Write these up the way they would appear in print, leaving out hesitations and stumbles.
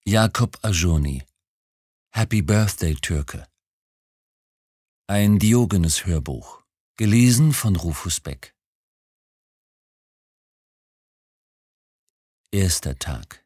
Jakob Ajoni. Happy Birthday, Türke. Ein Diogenes-Hörbuch. Gelesen von Rufus Beck. Erster Tag.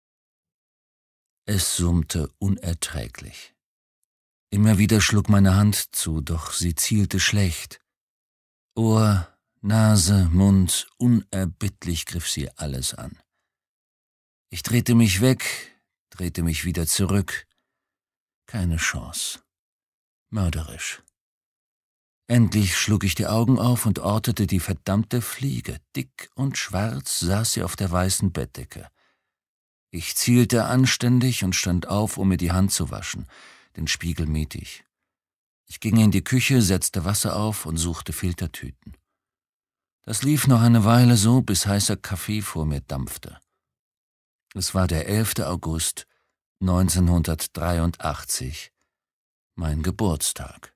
Es summte unerträglich. Immer wieder schlug meine Hand zu, doch sie zielte schlecht. Ohr, Nase, Mund, unerbittlich griff sie alles an. Ich drehte mich weg, drehte mich wieder zurück. Keine Chance. Mörderisch. Endlich schlug ich die Augen auf und ortete die verdammte Fliege. Dick und schwarz saß sie auf der weißen Bettdecke. Ich zielte anständig und stand auf, um mir die Hand zu waschen. Den Spiegel mied ich. Ich ging in die Küche, setzte Wasser auf und suchte Filtertüten. Das lief noch eine Weile so, bis heißer Kaffee vor mir dampfte. Es war der 11. August 1983, mein Geburtstag.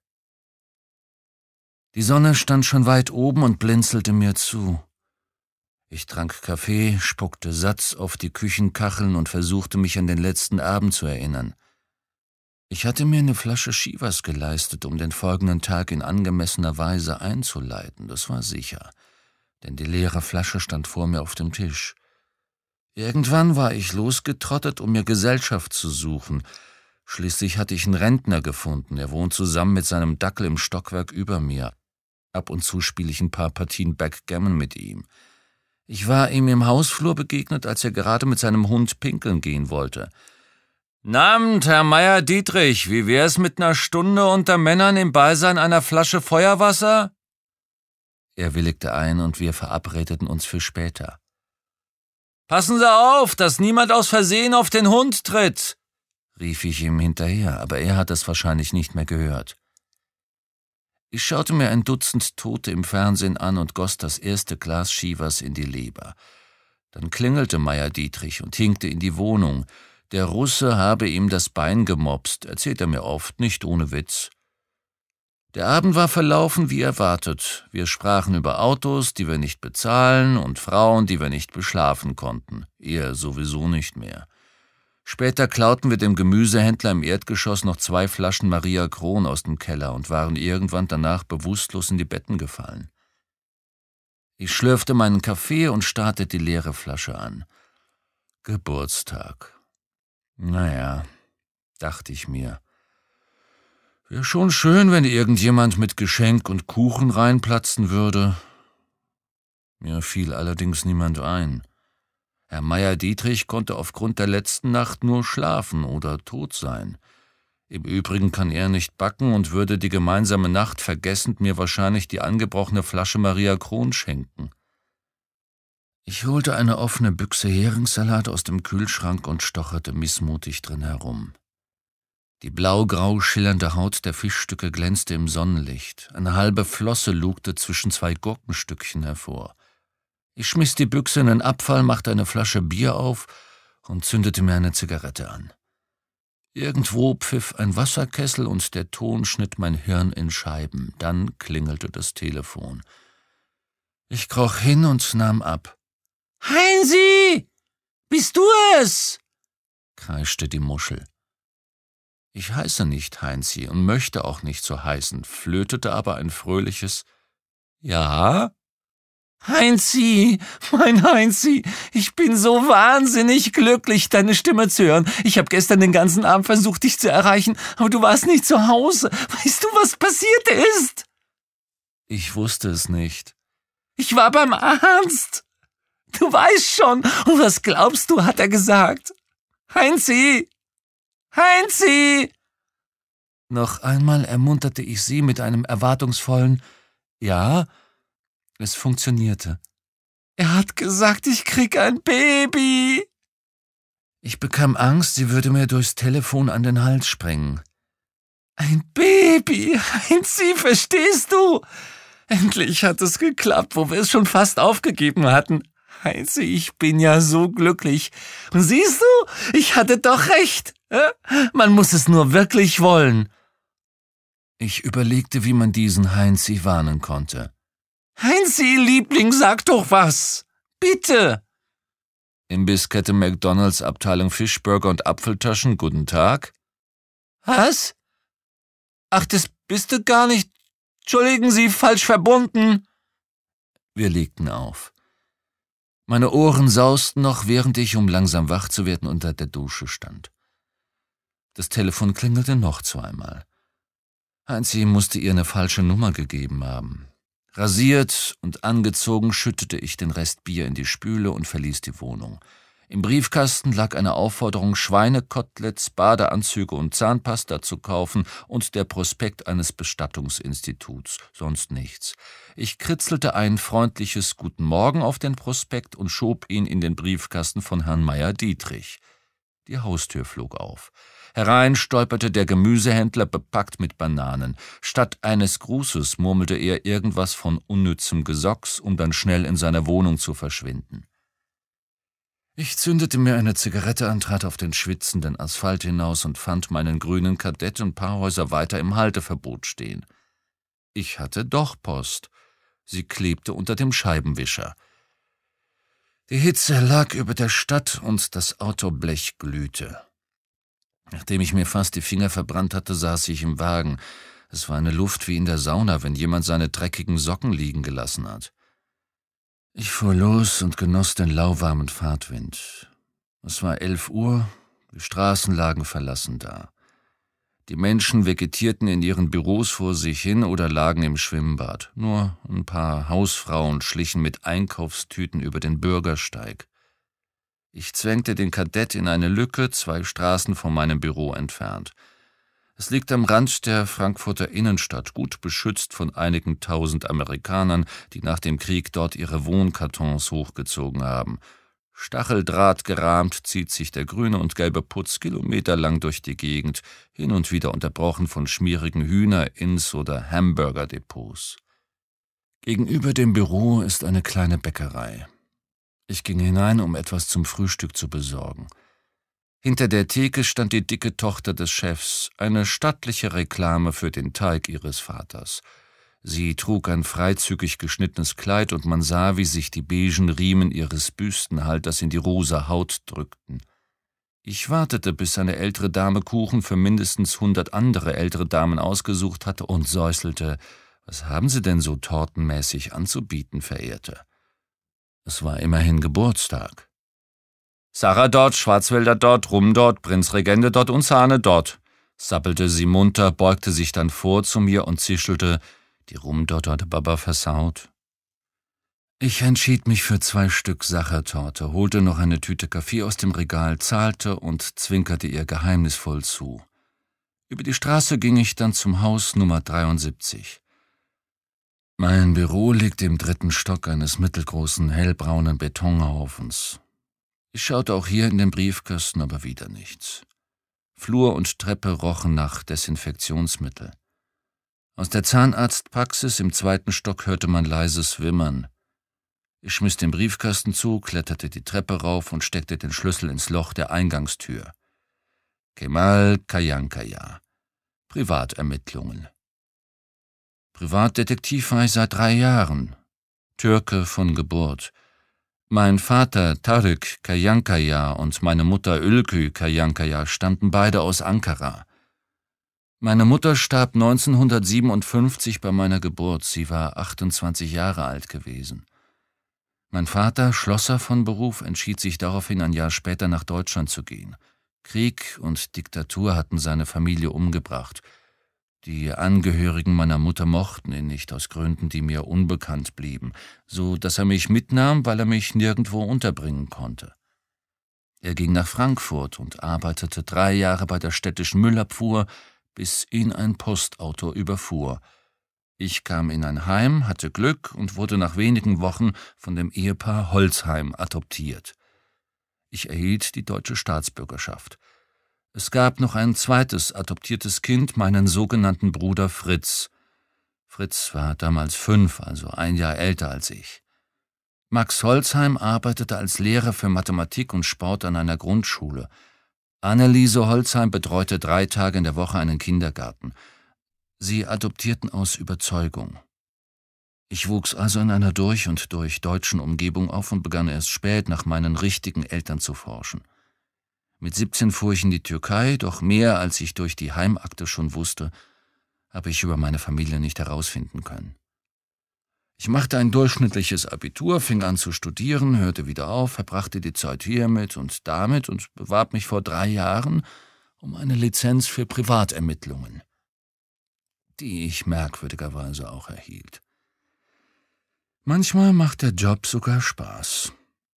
Die Sonne stand schon weit oben und blinzelte mir zu. Ich trank Kaffee, spuckte Satz auf die Küchenkacheln und versuchte mich an den letzten Abend zu erinnern. Ich hatte mir eine Flasche Chivas geleistet, um den folgenden Tag in angemessener Weise einzuleiten, das war sicher, denn die leere Flasche stand vor mir auf dem Tisch. Irgendwann war ich losgetrottet, um mir Gesellschaft zu suchen. Schließlich hatte ich einen Rentner gefunden, er wohnt zusammen mit seinem Dackel im Stockwerk über mir. Ab und zu spiele ich ein paar Partien Backgammon mit ihm. Ich war ihm im Hausflur begegnet, als er gerade mit seinem Hund pinkeln gehen wollte. »Abend, Herr Meier-Dietrich, wie wär's mit einer Stunde unter Männern im Beisein einer Flasche Feuerwasser?« Er willigte ein und wir verabredeten uns für später. »Passen Sie auf, dass niemand aus Versehen auf den Hund tritt«, rief ich ihm hinterher, aber er hat es wahrscheinlich nicht mehr gehört. Ich schaute mir ein Dutzend Tote im Fernsehen an und goss das erste Glas Chivas in die Leber. Dann klingelte Meier-Dietrich und hinkte in die Wohnung. Der Russe habe ihm das Bein gemopst, erzählt er mir oft, nicht ohne Witz. Der Abend war verlaufen wie erwartet. Wir sprachen über Autos, die wir nicht bezahlen, und Frauen, die wir nicht beschlafen konnten. Er sowieso nicht mehr. Später klauten wir dem Gemüsehändler im Erdgeschoss noch 2 Flaschen Maria Kron aus dem Keller und waren irgendwann danach bewusstlos in die Betten gefallen. Ich schlürfte meinen Kaffee und starrte die leere Flasche an. Geburtstag. Naja, dachte ich mir. Wäre schon schön, wenn irgendjemand mit Geschenk und Kuchen reinplatzen würde. Mir fiel allerdings niemand ein. Herr Meier-Dietrich konnte aufgrund der letzten Nacht nur schlafen oder tot sein. Im Übrigen kann er nicht backen und würde die gemeinsame Nacht vergessend mir wahrscheinlich die angebrochene Flasche Maria Kron schenken. Ich holte eine offene Büchse Heringssalat aus dem Kühlschrank und stocherte missmutig drin herum. Die blau-grau schillernde Haut der Fischstücke glänzte im Sonnenlicht. Eine halbe Flosse lugte zwischen 2 Gurkenstückchen hervor. Ich schmiss die Büchse in den Abfall, machte eine Flasche Bier auf und zündete mir eine Zigarette an. Irgendwo pfiff ein Wasserkessel und der Ton schnitt mein Hirn in Scheiben. Dann klingelte das Telefon. Ich kroch hin und nahm ab. »Heinsi, bist du es?« kreischte die Muschel. Ich heiße nicht Heinzi und möchte auch nicht so heißen, flötete aber ein fröhliches »Ja?« »Heinzi, mein Heinzi, ich bin so wahnsinnig glücklich, deine Stimme zu hören. Ich habe gestern den ganzen Abend versucht, dich zu erreichen, aber du warst nicht zu Hause. Weißt du, was passiert ist?« Ich wusste es nicht. »Ich war beim Arzt. Du weißt schon. Und was glaubst du, hat er gesagt? Heinzi! Heinzi!« Noch einmal ermunterte ich sie mit einem erwartungsvollen »Ja«. Es funktionierte. »Er hat gesagt, ich krieg ein Baby!« Ich bekam Angst, sie würde mir durchs Telefon an den Hals springen. »Ein Baby! Heinzi, verstehst du? Endlich hat es geklappt, wo wir es schon fast aufgegeben hatten. Heinzi, ich bin ja so glücklich. Und siehst du, ich hatte doch recht. Man muss es nur wirklich wollen.« Ich überlegte, wie man diesen Heinzi warnen konnte. »Heinzi, Liebling, sag doch was! Bitte!« Imbisskette McDonald's, Abteilung Fischburger und Apfeltaschen, guten Tag. Was? Ach, das bist du gar nicht. Entschuldigen Sie, falsch verbunden. Wir legten auf. Meine Ohren sausten noch, während ich, um langsam wach zu werden, unter der Dusche stand. Das Telefon klingelte noch zweimal. Heinzi musste ihr eine falsche Nummer gegeben haben. Rasiert und angezogen schüttete ich den Rest Bier in die Spüle und verließ die Wohnung. Im Briefkasten lag eine Aufforderung, Schweinekoteletts, Badeanzüge und Zahnpasta zu kaufen und der Prospekt eines Bestattungsinstituts, sonst nichts. Ich kritzelte ein freundliches Guten Morgen auf den Prospekt und schob ihn in den Briefkasten von Herrn Meyer-Dietrich. Die Haustür flog auf. Herein stolperte der Gemüsehändler, bepackt mit Bananen. Statt eines Grußes murmelte er irgendwas von unnützem Gesocks, um dann schnell in seiner Wohnung zu verschwinden. Ich zündete mir eine Zigarette an, trat auf den schwitzenden Asphalt hinaus und fand meinen grünen Kadett ein paar Häuser weiter im Halteverbot stehen. Ich hatte doch Post. Sie klebte unter dem Scheibenwischer. Die Hitze lag über der Stadt und das Autoblech glühte. Nachdem ich mir fast die Finger verbrannt hatte, saß ich im Wagen. Es war eine Luft wie in der Sauna, wenn jemand seine dreckigen Socken liegen gelassen hat. Ich fuhr los und genoss den lauwarmen Fahrtwind. Es war 11 Uhr, die Straßen lagen verlassen da. Die Menschen vegetierten in ihren Büros vor sich hin oder lagen im Schwimmbad. Nur ein paar Hausfrauen schlichen mit Einkaufstüten über den Bürgersteig. Ich zwängte den Kadett in eine Lücke, 2 Straßen von meinem Büro entfernt. Es liegt am Rand der Frankfurter Innenstadt, gut beschützt von einigen 1000 Amerikanern, die nach dem Krieg dort ihre Wohnkartons hochgezogen haben. Stacheldrahtgerahmt zieht sich der grüne und gelbe Putz kilometerlang durch die Gegend, hin und wieder unterbrochen von schmierigen Hühner-, oder Hamburger-Depots. Gegenüber dem Büro ist eine kleine Bäckerei. Ich ging hinein, um etwas zum Frühstück zu besorgen. Hinter der Theke stand die dicke Tochter des Chefs, eine stattliche Reklame für den Teig ihres Vaters. Sie trug ein freizügig geschnittenes Kleid und man sah, wie sich die beigen Riemen ihres Büstenhalters in die rosa Haut drückten. Ich wartete, bis eine ältere Dame Kuchen für mindestens 100 andere ältere Damen ausgesucht hatte und säuselte: »Was haben Sie denn so tortenmäßig anzubieten, Verehrte?« Es war immerhin Geburtstag. »Sarah dort, Schwarzwälder dort, Rum dort, Prinzregente dort und Sahne dort«, sappelte sie munter, beugte sich dann vor zu mir und zischelte: »Die Rum dort hat Baba versaut.« Ich entschied mich für 2 Stück Sachertorte, holte noch eine Tüte Kaffee aus dem Regal, zahlte und zwinkerte ihr geheimnisvoll zu. Über die Straße ging ich dann zum Haus Nummer 73. Mein Büro liegt im 3. Stock eines mittelgroßen, hellbraunen Betonhaufens. Ich schaute auch hier in den Briefkasten, aber wieder nichts. Flur und Treppe rochen nach Desinfektionsmittel. Aus der Zahnarztpraxis im 2. Stock hörte man leises Wimmern. Ich schmiss den Briefkasten zu, kletterte die Treppe rauf und steckte den Schlüssel ins Loch der Eingangstür. Kemal Kayankaya. Privatermittlungen. Privatdetektiv war ich seit 3 Jahren. Türke von Geburt. Mein Vater Tarık Kayankaya und meine Mutter Ülkü Kayankaya stammten beide aus Ankara. Meine Mutter starb 1957 bei meiner Geburt. Sie war 28 Jahre alt gewesen. Mein Vater, Schlosser von Beruf, entschied sich daraufhin ein Jahr später nach Deutschland zu gehen. Krieg und Diktatur hatten seine Familie umgebracht. Die Angehörigen meiner Mutter mochten ihn nicht, aus Gründen, die mir unbekannt blieben, so dass er mich mitnahm, weil er mich nirgendwo unterbringen konnte. Er ging nach Frankfurt und arbeitete 3 Jahre bei der städtischen Müllabfuhr, bis ihn ein Postauto überfuhr. Ich kam in ein Heim, hatte Glück und wurde nach wenigen Wochen von dem Ehepaar Holzheim adoptiert. Ich erhielt die deutsche Staatsbürgerschaft. Es gab noch ein zweites adoptiertes Kind, meinen sogenannten Bruder Fritz. Fritz war damals 5, also 1 Jahr älter als ich. Max Holzheim arbeitete als Lehrer für Mathematik und Sport an einer Grundschule. Anneliese Holzheim betreute 3 Tage in der Woche einen Kindergarten. Sie adoptierten aus Überzeugung. Ich wuchs also in einer durch und durch deutschen Umgebung auf und begann erst spät nach meinen richtigen Eltern zu forschen. Mit 17 fuhr ich in die Türkei, doch mehr als ich durch die Heimakte schon wusste, habe ich über meine Familie nicht herausfinden können. Ich machte ein durchschnittliches Abitur, fing an zu studieren, hörte wieder auf, verbrachte die Zeit hiermit und damit und bewarb mich vor 3 Jahren um eine Lizenz für Privatermittlungen, die ich merkwürdigerweise auch erhielt. Manchmal macht der Job sogar Spaß.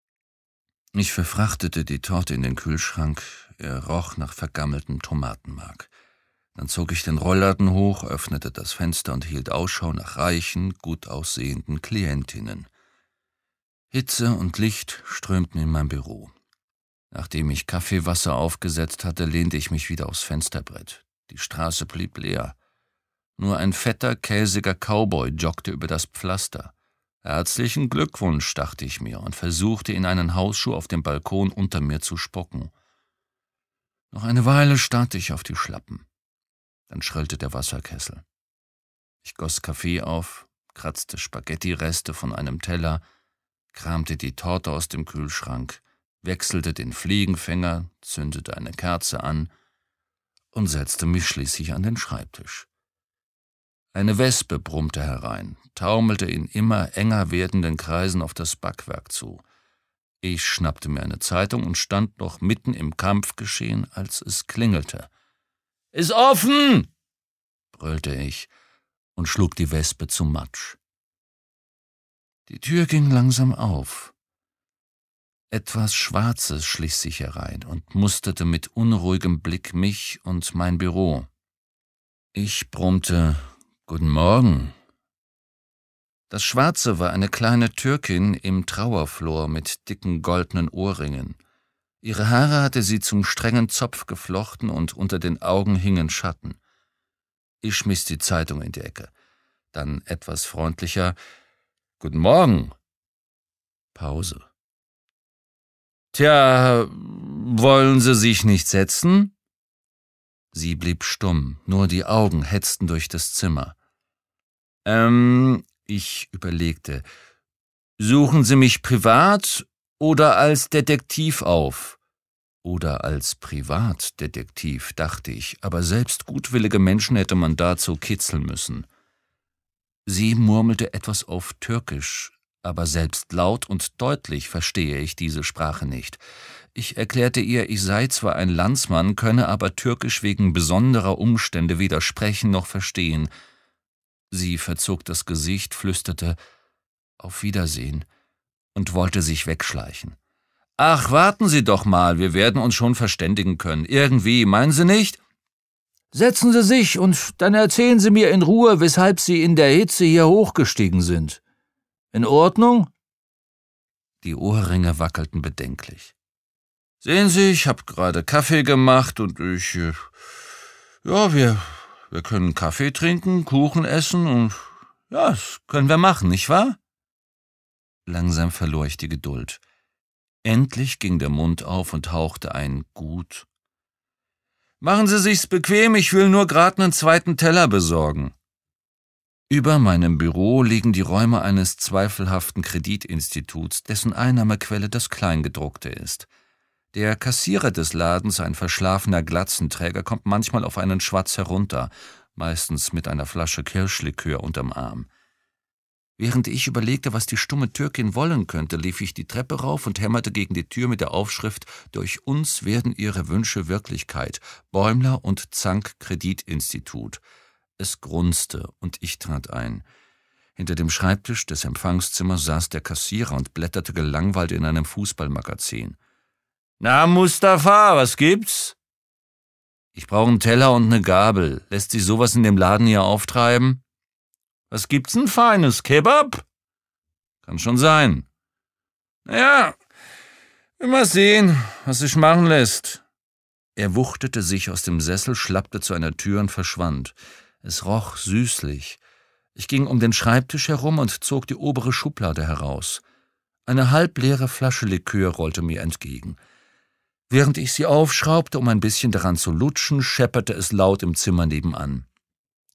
Ich verfrachtete die Torte in den Kühlschrank, er roch nach vergammeltem Tomatenmark. Dann zog ich den Rollladen hoch, öffnete das Fenster und hielt Ausschau nach reichen, gut aussehenden Klientinnen. Hitze und Licht strömten in mein Büro. Nachdem ich Kaffeewasser aufgesetzt hatte, lehnte ich mich wieder aufs Fensterbrett. Die Straße blieb leer. Nur ein fetter, käsiger Cowboy joggte über das Pflaster. »Herzlichen Glückwunsch«, dachte ich mir und versuchte, in einen Hausschuh auf dem Balkon unter mir zu spucken. Noch eine Weile starrte ich auf die Schlappen. Dann schrillte der Wasserkessel. Ich goss Kaffee auf, kratzte Spaghetti-Reste von einem Teller, kramte die Torte aus dem Kühlschrank, wechselte den Fliegenfänger, zündete eine Kerze an und setzte mich schließlich an den Schreibtisch. Eine Wespe brummte herein, taumelte in immer enger werdenden Kreisen auf das Backwerk zu. Ich schnappte mir eine Zeitung und stand noch mitten im Kampfgeschehen, als es klingelte. »Ist offen!« brüllte ich und schlug die Wespe zu Matsch. Die Tür ging langsam auf. Etwas Schwarzes schlich sich herein und musterte mit unruhigem Blick mich und mein Büro. Ich brummte: »Guten Morgen.« Das Schwarze war eine kleine Türkin im Trauerflor mit dicken goldenen Ohrringen. Ihre Haare hatte sie zum strengen Zopf geflochten und unter den Augen hingen Schatten. Ich schmiss die Zeitung in die Ecke. Dann etwas freundlicher: »Guten Morgen.« Pause. »Tja, wollen Sie sich nicht setzen?« Sie blieb stumm, nur die Augen hetzten durch das Zimmer. Ich überlegte. »Suchen Sie mich privat oder als Detektiv auf?« »Oder als Privatdetektiv«, dachte ich, aber selbst gutwillige Menschen hätte man dazu kitzeln müssen. Sie murmelte etwas auf Türkisch, aber selbst laut und deutlich verstehe ich diese Sprache nicht. Ich erklärte ihr, ich sei zwar ein Landsmann, könne aber Türkisch wegen besonderer Umstände weder sprechen noch verstehen. Sie verzog das Gesicht, flüsterte »Auf Wiedersehen« und wollte sich wegschleichen. »Ach, warten Sie doch mal, wir werden uns schon verständigen können. Irgendwie, meinen Sie nicht?« »Setzen Sie sich und dann erzählen Sie mir in Ruhe, weshalb Sie in der Hitze hier hochgestiegen sind. In Ordnung?« Die Ohrringe wackelten bedenklich. »Sehen Sie, ich habe gerade Kaffee gemacht und wir können Kaffee trinken, Kuchen essen und das können wir machen, nicht wahr?« Langsam verlor ich die Geduld. Endlich ging der Mund auf und hauchte ein Gut. »Machen Sie sich's bequem, ich will nur gerade einen zweiten Teller besorgen.« Über meinem Büro liegen die Räume eines zweifelhaften Kreditinstituts, dessen Einnahmequelle das Kleingedruckte ist. Der Kassierer des Ladens, ein verschlafener Glatzenträger, kommt manchmal auf einen Schwatz herunter, meistens mit einer Flasche Kirschlikör unterm Arm. Während ich überlegte, was die stumme Türkin wollen könnte, lief ich die Treppe rauf und hämmerte gegen die Tür mit der Aufschrift »Durch uns werden Ihre Wünsche Wirklichkeit. Bäumler und Zank Kreditinstitut«. Es grunzte und ich trat ein. Hinter dem Schreibtisch des Empfangszimmers saß der Kassierer und blätterte gelangweilt in einem Fußballmagazin. »Na, Mustafa, was gibt's?« »Ich brauche einen Teller und eine Gabel. Lässt sich sowas in dem Laden hier auftreiben?« »Was gibt's denn Feines? Kebab?« »Kann schon sein.« »Naja, mal sehen, was sich machen lässt.« Er wuchtete sich aus dem Sessel, schlappte zu einer Tür und verschwand. Es roch süßlich. Ich ging um den Schreibtisch herum und zog die obere Schublade heraus. Eine halbleere Flasche Likör rollte mir entgegen. Während ich sie aufschraubte, um ein bisschen daran zu lutschen, schepperte es laut im Zimmer nebenan.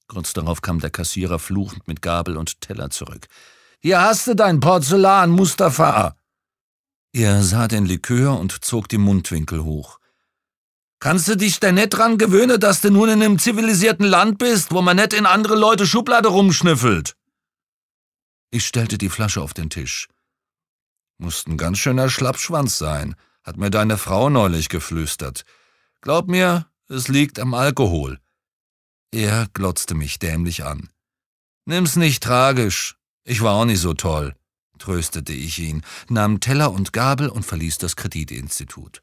Kurz darauf kam der Kassierer fluchend mit Gabel und Teller zurück. »Hier hast du dein Porzellan, Mustafa!« Er sah den Likör und zog die Mundwinkel hoch. »Kannst du dich denn nicht dran gewöhnen, dass du nun in einem zivilisierten Land bist, wo man nicht in andere Leute Schublade rumschnüffelt?« Ich stellte die Flasche auf den Tisch. »Musst ein ganz schöner Schlappschwanz sein«, hat mir deine Frau neulich geflüstert. »Glaub mir, es liegt am Alkohol.« Er glotzte mich dämlich an. »Nimm's nicht tragisch. Ich war auch nicht so toll«, tröstete ich ihn, nahm Teller und Gabel und verließ das Kreditinstitut.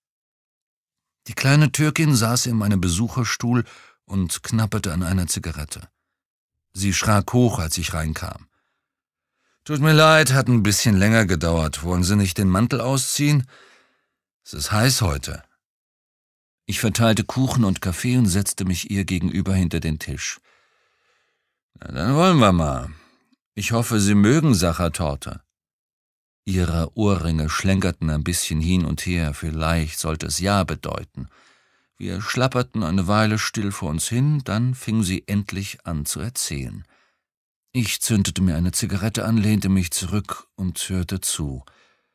Die kleine Türkin saß in meinem Besucherstuhl und knapperte an einer Zigarette. Sie schrak hoch, als ich reinkam. »Tut mir leid, hat ein bisschen länger gedauert. Wollen Sie nicht den Mantel ausziehen? Es ist heiß heute.« Ich verteilte Kuchen und Kaffee und setzte mich ihr gegenüber hinter den Tisch. »Na, dann wollen wir mal. Ich hoffe, Sie mögen Sachertorte.« Ihre Ohrringe schlenkerten ein bisschen hin und her, vielleicht sollte es ja bedeuten. Wir schlapperten eine Weile still vor uns hin, dann fing sie endlich an zu erzählen. Ich zündete mir eine Zigarette an, lehnte mich zurück und hörte zu.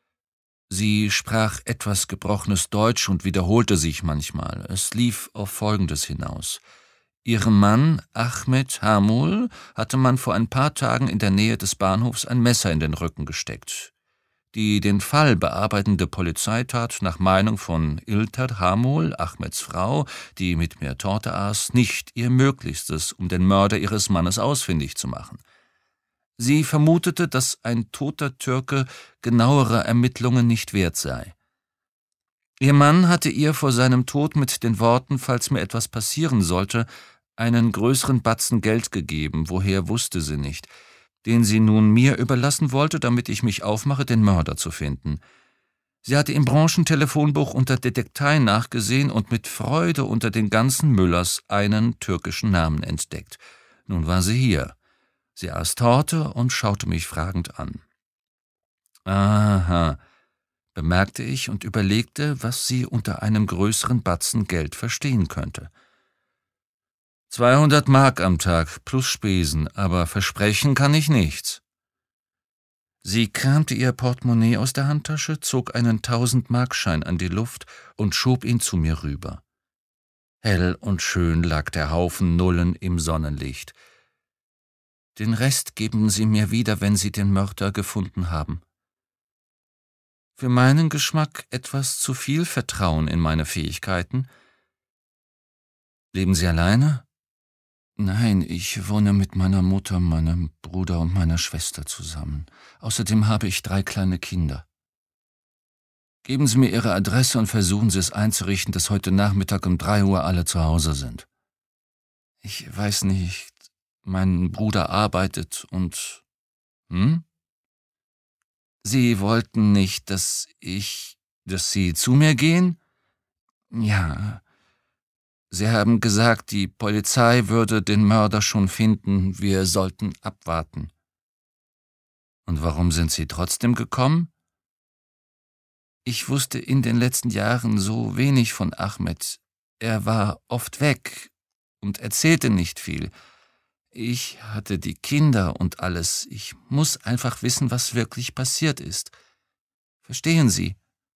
Sie sprach etwas gebrochenes Deutsch und wiederholte sich manchmal. Es lief auf Folgendes hinaus. Ihrem Mann, Ahmed Hamul, hatte man vor ein paar Tagen in der Nähe des Bahnhofs ein Messer in den Rücken gesteckt. Die den Fall bearbeitende Polizei tat nach Meinung von Ilter Hamul, Ahmeds Frau, die mit mir Torte aß, nicht ihr Möglichstes, um den Mörder ihres Mannes ausfindig zu machen. Sie vermutete, dass ein toter Türke genauere Ermittlungen nicht wert sei. Ihr Mann hatte ihr vor seinem Tod mit den Worten, falls mir etwas passieren sollte, einen größeren Batzen Geld gegeben, woher wusste sie nicht, den sie nun mir überlassen wollte, damit ich mich aufmache, den Mörder zu finden. Sie hatte im Branchentelefonbuch unter Detektei nachgesehen und mit Freude unter den ganzen Müllers einen türkischen Namen entdeckt. Nun war sie hier. Sie aß Torte und schaute mich fragend an. »Aha«, bemerkte ich und überlegte, was sie unter einem größeren Batzen Geld verstehen könnte. 200 Mark am Tag plus Spesen, aber versprechen kann ich nichts.« Sie kramte ihr Portemonnaie aus der Handtasche, zog einen 1000-Markschein an die Luft und schob ihn zu mir rüber. Hell und schön lag der Haufen Nullen im Sonnenlicht. »Den Rest geben Sie mir wieder, wenn Sie den Mörder gefunden haben.« Für meinen Geschmack etwas zu viel Vertrauen in meine Fähigkeiten. »Leben Sie alleine?« »Nein, ich wohne mit meiner Mutter, meinem Bruder und meiner Schwester zusammen. Außerdem habe ich 3 kleine Kinder.« »Geben Sie mir Ihre Adresse und versuchen Sie es einzurichten, dass heute Nachmittag um 3 Uhr alle zu Hause sind.« »Ich weiß nicht, mein Bruder arbeitet und...« »Hm?« »Sie wollten nicht, dass Sie zu mir gehen?« »Ja. Sie haben gesagt, die Polizei würde den Mörder schon finden, wir sollten abwarten.« »Und warum sind Sie trotzdem gekommen?« »Ich wusste in den letzten Jahren so wenig von Ahmed. Er war oft weg und erzählte nicht viel. Ich hatte die Kinder und alles. Ich muss einfach wissen, was wirklich passiert ist. Verstehen Sie?«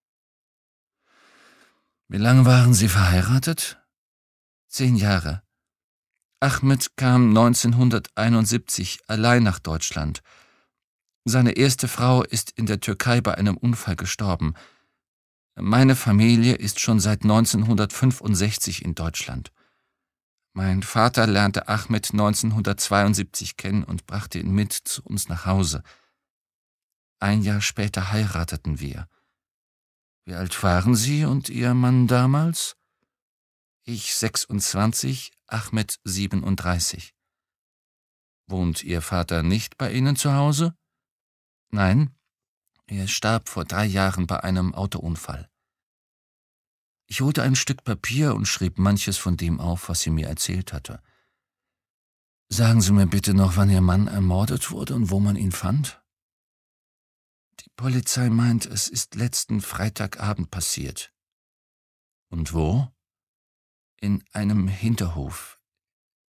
»Wie lange waren Sie verheiratet?« 10 Jahre. Ahmed kam 1971 allein nach Deutschland. Seine erste Frau ist in der Türkei bei einem Unfall gestorben. Meine Familie ist schon seit 1965 in Deutschland. Mein Vater lernte Ahmed 1972 kennen und brachte ihn mit zu uns nach Hause. 1 Jahr später heirateten wir. Wie alt waren Sie und Ihr Mann damals?« »Ich 26, Ahmed 37. »Wohnt Ihr Vater nicht bei Ihnen zu Hause?« »Nein, er starb vor 3 Jahren bei einem Autounfall.« Ich holte ein Stück Papier und schrieb manches von dem auf, was sie mir erzählt hatte. »Sagen Sie mir bitte noch, wann Ihr Mann ermordet wurde und wo man ihn fand?« »Die Polizei meint, es ist letzten Freitagabend passiert.« »Und wo?« »In einem Hinterhof.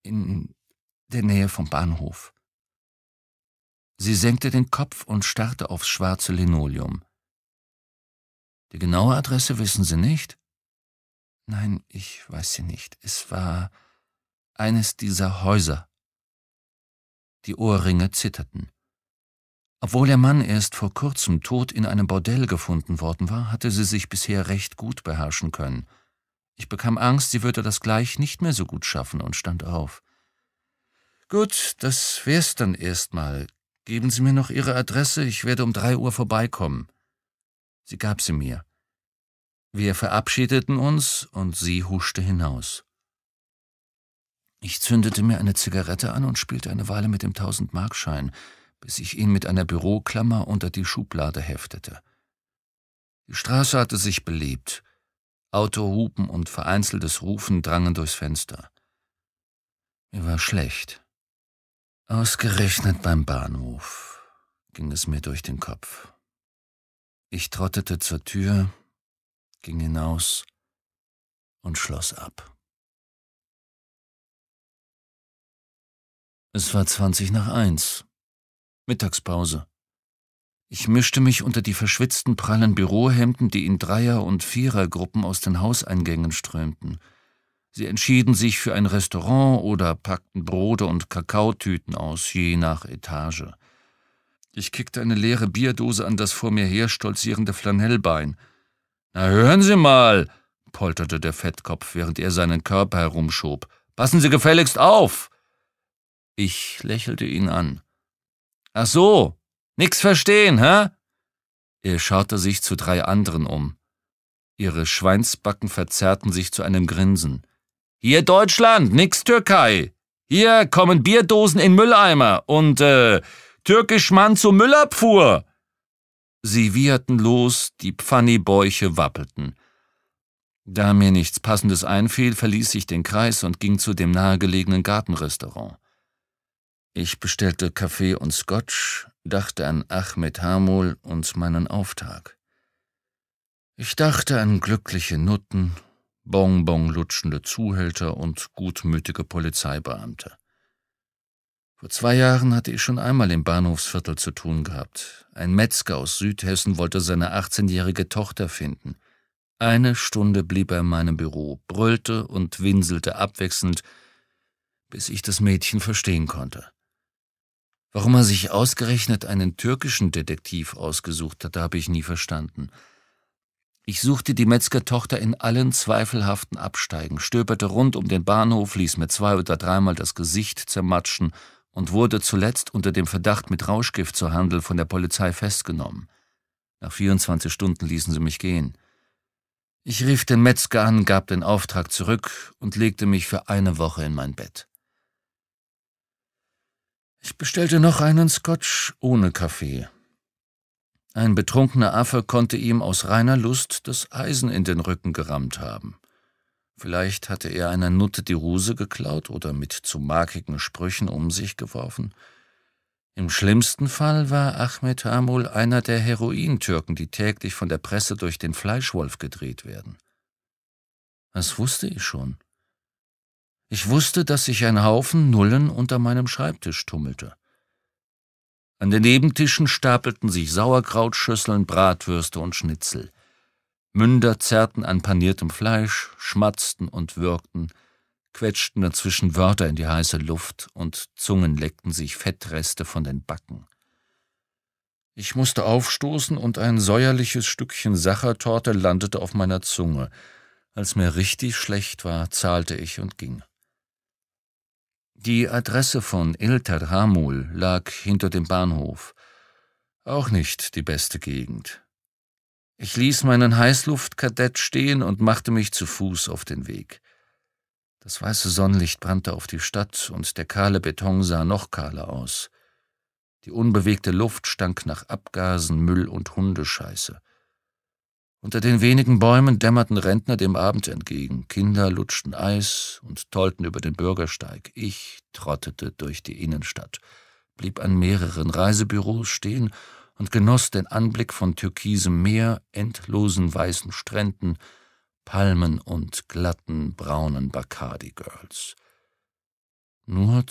in der Nähe vom Bahnhof.« Sie senkte den Kopf und starrte aufs schwarze Linoleum. »Die genaue Adresse wissen Sie nicht?« »Nein, ich weiß sie nicht. Es war eines dieser Häuser.« Die Ohrringe zitterten. Obwohl ihr Mann erst vor kurzem tot in einem Bordell gefunden worden war, hatte sie sich bisher recht gut beherrschen können. Ich bekam Angst, sie würde das gleich nicht mehr so gut schaffen und stand auf. »Gut, das wär's dann erstmal. Geben Sie mir noch Ihre Adresse, ich werde um 3 Uhr vorbeikommen.« Sie gab sie mir. Wir verabschiedeten uns und sie huschte hinaus. Ich zündete mir eine Zigarette an und spielte eine Weile mit dem 1000-Markschein, bis ich ihn mit einer Büroklammer unter die Schublade heftete. Die Straße hatte sich belebt. Autohupen und vereinzeltes Rufen drangen durchs Fenster. Mir war schlecht. Ausgerechnet beim Bahnhof, ging es mir durch den Kopf. Ich trottete zur Tür, ging hinaus und schloss ab. Es war 1:20, Mittagspause. Ich mischte mich unter die verschwitzten prallen Bürohemden, die in Dreier- und Vierergruppen aus den Hauseingängen strömten. Sie entschieden sich für ein Restaurant oder packten Brote und Kakaotüten aus, je nach Etage. Ich kickte eine leere Bierdose an das vor mir her stolzierende Flanellbein. »Na, hören Sie mal«, polterte der Fettkopf, während er seinen Körper herumschob. »Passen Sie gefälligst auf!« Ich lächelte ihn an. »Ach so, nix verstehen, hä?« Er schaute sich zu 3 anderen um. Ihre Schweinsbacken verzerrten sich zu einem Grinsen. »Hier Deutschland, nix Türkei. Hier kommen Bierdosen in Mülleimer und, türkisch Mann zur Müllabfuhr.« Sie wieherten los, die Pfannibäuche wappelten. Da mir nichts Passendes einfiel, verließ ich den Kreis und ging zu dem nahegelegenen Gartenrestaurant. Ich bestellte Kaffee und Scotch, dachte an Ahmed Hamul und meinen Auftag. Ich dachte an glückliche Nutten, bonbonlutschende Zuhälter und gutmütige Polizeibeamte. Vor 2 Jahren hatte ich schon einmal im Bahnhofsviertel zu tun gehabt. Ein Metzger aus Südhessen wollte seine 18-jährige Tochter finden. 1 Stunde blieb er in meinem Büro, brüllte und winselte abwechselnd, bis ich das Mädchen verstehen konnte. Warum er sich ausgerechnet einen türkischen Detektiv ausgesucht hatte, habe ich nie verstanden. Ich suchte die Metzgertochter in allen zweifelhaften Absteigen, stöberte rund um den Bahnhof, ließ mir 2- oder 3-mal das Gesicht zermatschen und wurde zuletzt unter dem Verdacht, mit Rauschgift zu handeln, von der Polizei festgenommen. Nach 24 Stunden ließen sie mich gehen. Ich rief den Metzger an, gab den Auftrag zurück und legte mich für 1 Woche in mein Bett. Ich bestellte noch einen Scotch ohne Kaffee. Ein betrunkener Affe konnte ihm aus reiner Lust das Eisen in den Rücken gerammt haben. Vielleicht hatte er einer Nutte die Ruse geklaut oder mit zu markigen Sprüchen um sich geworfen. Im schlimmsten Fall war Ahmed Hamul einer der Herointürken, die täglich von der Presse durch den Fleischwolf gedreht werden. Das wusste ich schon. Ich wusste, dass sich ein Haufen Nullen unter meinem Schreibtisch tummelte. An den Nebentischen stapelten sich Sauerkrautschüsseln, Bratwürste und Schnitzel. Münder zerrten an paniertem Fleisch, schmatzten und würgten, quetschten dazwischen Wörter in die heiße Luft und Zungen leckten sich Fettreste von den Backen. Ich musste aufstoßen und ein säuerliches Stückchen Sachertorte landete auf meiner Zunge. Als mir richtig schlecht war, zahlte ich und ging. Die Adresse von Ilter Hamul lag hinter dem Bahnhof. Auch nicht die beste Gegend. Ich ließ meinen Heißluftkadett stehen und machte mich zu Fuß auf den Weg. Das weiße Sonnenlicht brannte auf die Stadt und der kahle Beton sah noch kahler aus. Die unbewegte Luft stank nach Abgasen, Müll und Hundescheiße. Unter den wenigen Bäumen dämmerten Rentner dem Abend entgegen. Kinder lutschten Eis und tollten über den Bürgersteig. Ich trottete durch die Innenstadt, blieb an mehreren Reisebüros stehen und genoss den Anblick von türkisem Meer, endlosen weißen Stränden, Palmen und glatten, braunen Bacardi-Girls. Nur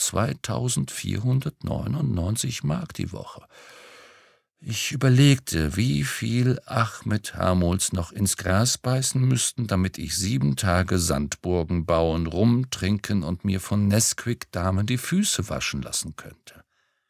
2.499 Mark die Woche. Ich überlegte, wie viel Ahmed Hamols noch ins Gras beißen müssten, damit ich 7 Tage Sandburgen bauen, rumtrinken und mir von Nesquik-Damen die Füße waschen lassen könnte.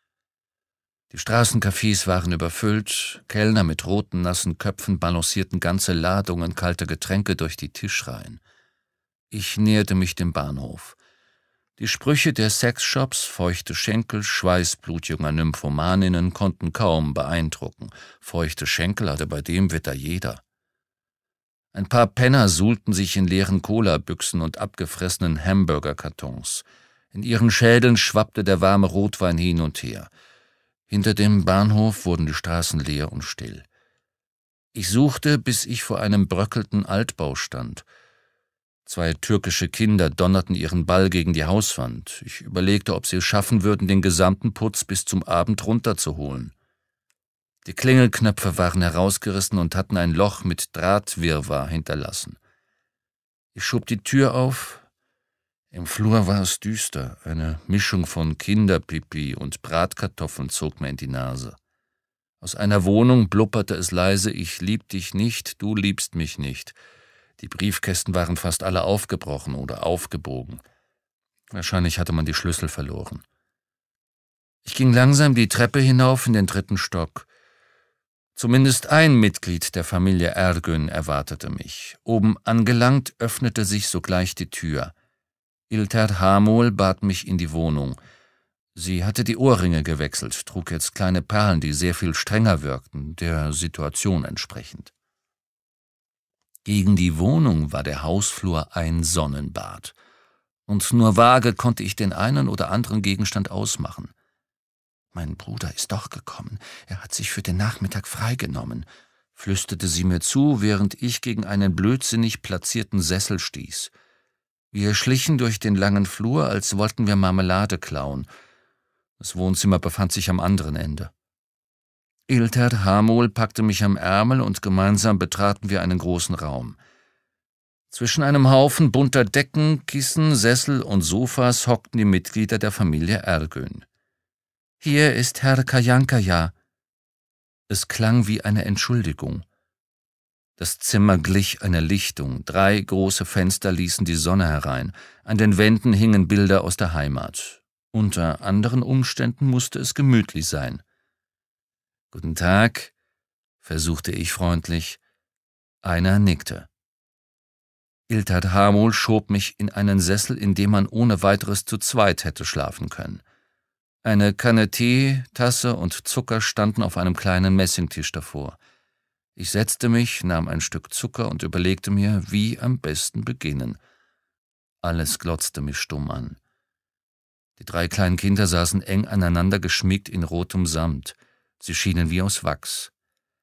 Die Straßencafés waren überfüllt, Kellner mit roten, nassen Köpfen balancierten ganze Ladungen kalter Getränke durch die Tischreihen. Ich näherte mich dem Bahnhof. Die Sprüche der Sexshops, feuchte Schenkel, Schweißblut junger Nymphomaninnen konnten kaum beeindrucken. Feuchte Schenkel hatte bei dem Wetter jeder. Ein paar Penner suhlten sich in leeren Colabüchsen und abgefressenen Hamburgerkartons. In ihren Schädeln schwappte der warme Rotwein hin und her. Hinter dem Bahnhof wurden die Straßen leer und still. Ich suchte, bis ich vor einem bröckelnden Altbau stand. 2 türkische Kinder donnerten ihren Ball gegen die Hauswand. Ich überlegte, ob sie es schaffen würden, den gesamten Putz bis zum Abend runterzuholen. Die Klingelknöpfe waren herausgerissen und hatten ein Loch mit Drahtwirrwarr hinterlassen. Ich schob die Tür auf. Im Flur war es düster. Eine Mischung von Kinderpipi und Bratkartoffeln zog mir in die Nase. Aus einer Wohnung blubberte es leise: Ich lieb dich nicht, du liebst mich nicht. Die Briefkästen waren fast alle aufgebrochen oder aufgebogen. Wahrscheinlich hatte man die Schlüssel verloren. Ich ging langsam die Treppe hinauf in den 3. Stock. Zumindest ein Mitglied der Familie Ergün erwartete mich. Oben angelangt, öffnete sich sogleich die Tür. Ilter Hamol bat mich in die Wohnung. Sie hatte die Ohrringe gewechselt, trug jetzt kleine Perlen, die sehr viel strenger wirkten, der Situation entsprechend. Gegen die Wohnung war der Hausflur ein Sonnenbad, und nur vage konnte ich den einen oder anderen Gegenstand ausmachen. »Mein Bruder ist doch gekommen, er hat sich für den Nachmittag freigenommen«, flüsterte sie mir zu, während ich gegen einen blödsinnig platzierten Sessel stieß. Wir schlichen durch den langen Flur, als wollten wir Marmelade klauen. Das Wohnzimmer befand sich am anderen Ende. Ilter Hamol packte mich am Ärmel und gemeinsam betraten wir einen großen Raum. Zwischen einem Haufen bunter Decken, Kissen, Sessel und Sofas hockten die Mitglieder der Familie Ergün. »Hier ist Herr Kayankaya.« Es klang wie eine Entschuldigung. Das Zimmer glich einer Lichtung, 3 große Fenster ließen die Sonne herein, an den Wänden hingen Bilder aus der Heimat. Unter anderen Umständen musste es gemütlich sein. »Guten Tag«, versuchte ich freundlich. Einer nickte. Ilter Hamol schob mich in einen Sessel, in dem man ohne weiteres zu zweit hätte schlafen können. Eine Kanne Tee, Tasse und Zucker standen auf einem kleinen Messingtisch davor. Ich setzte mich, nahm ein Stück Zucker und überlegte mir, wie am besten beginnen. Alles glotzte mich stumm an. Die 3 kleinen Kinder saßen eng aneinander geschmiegt in rotem Samt. Sie schienen wie aus Wachs.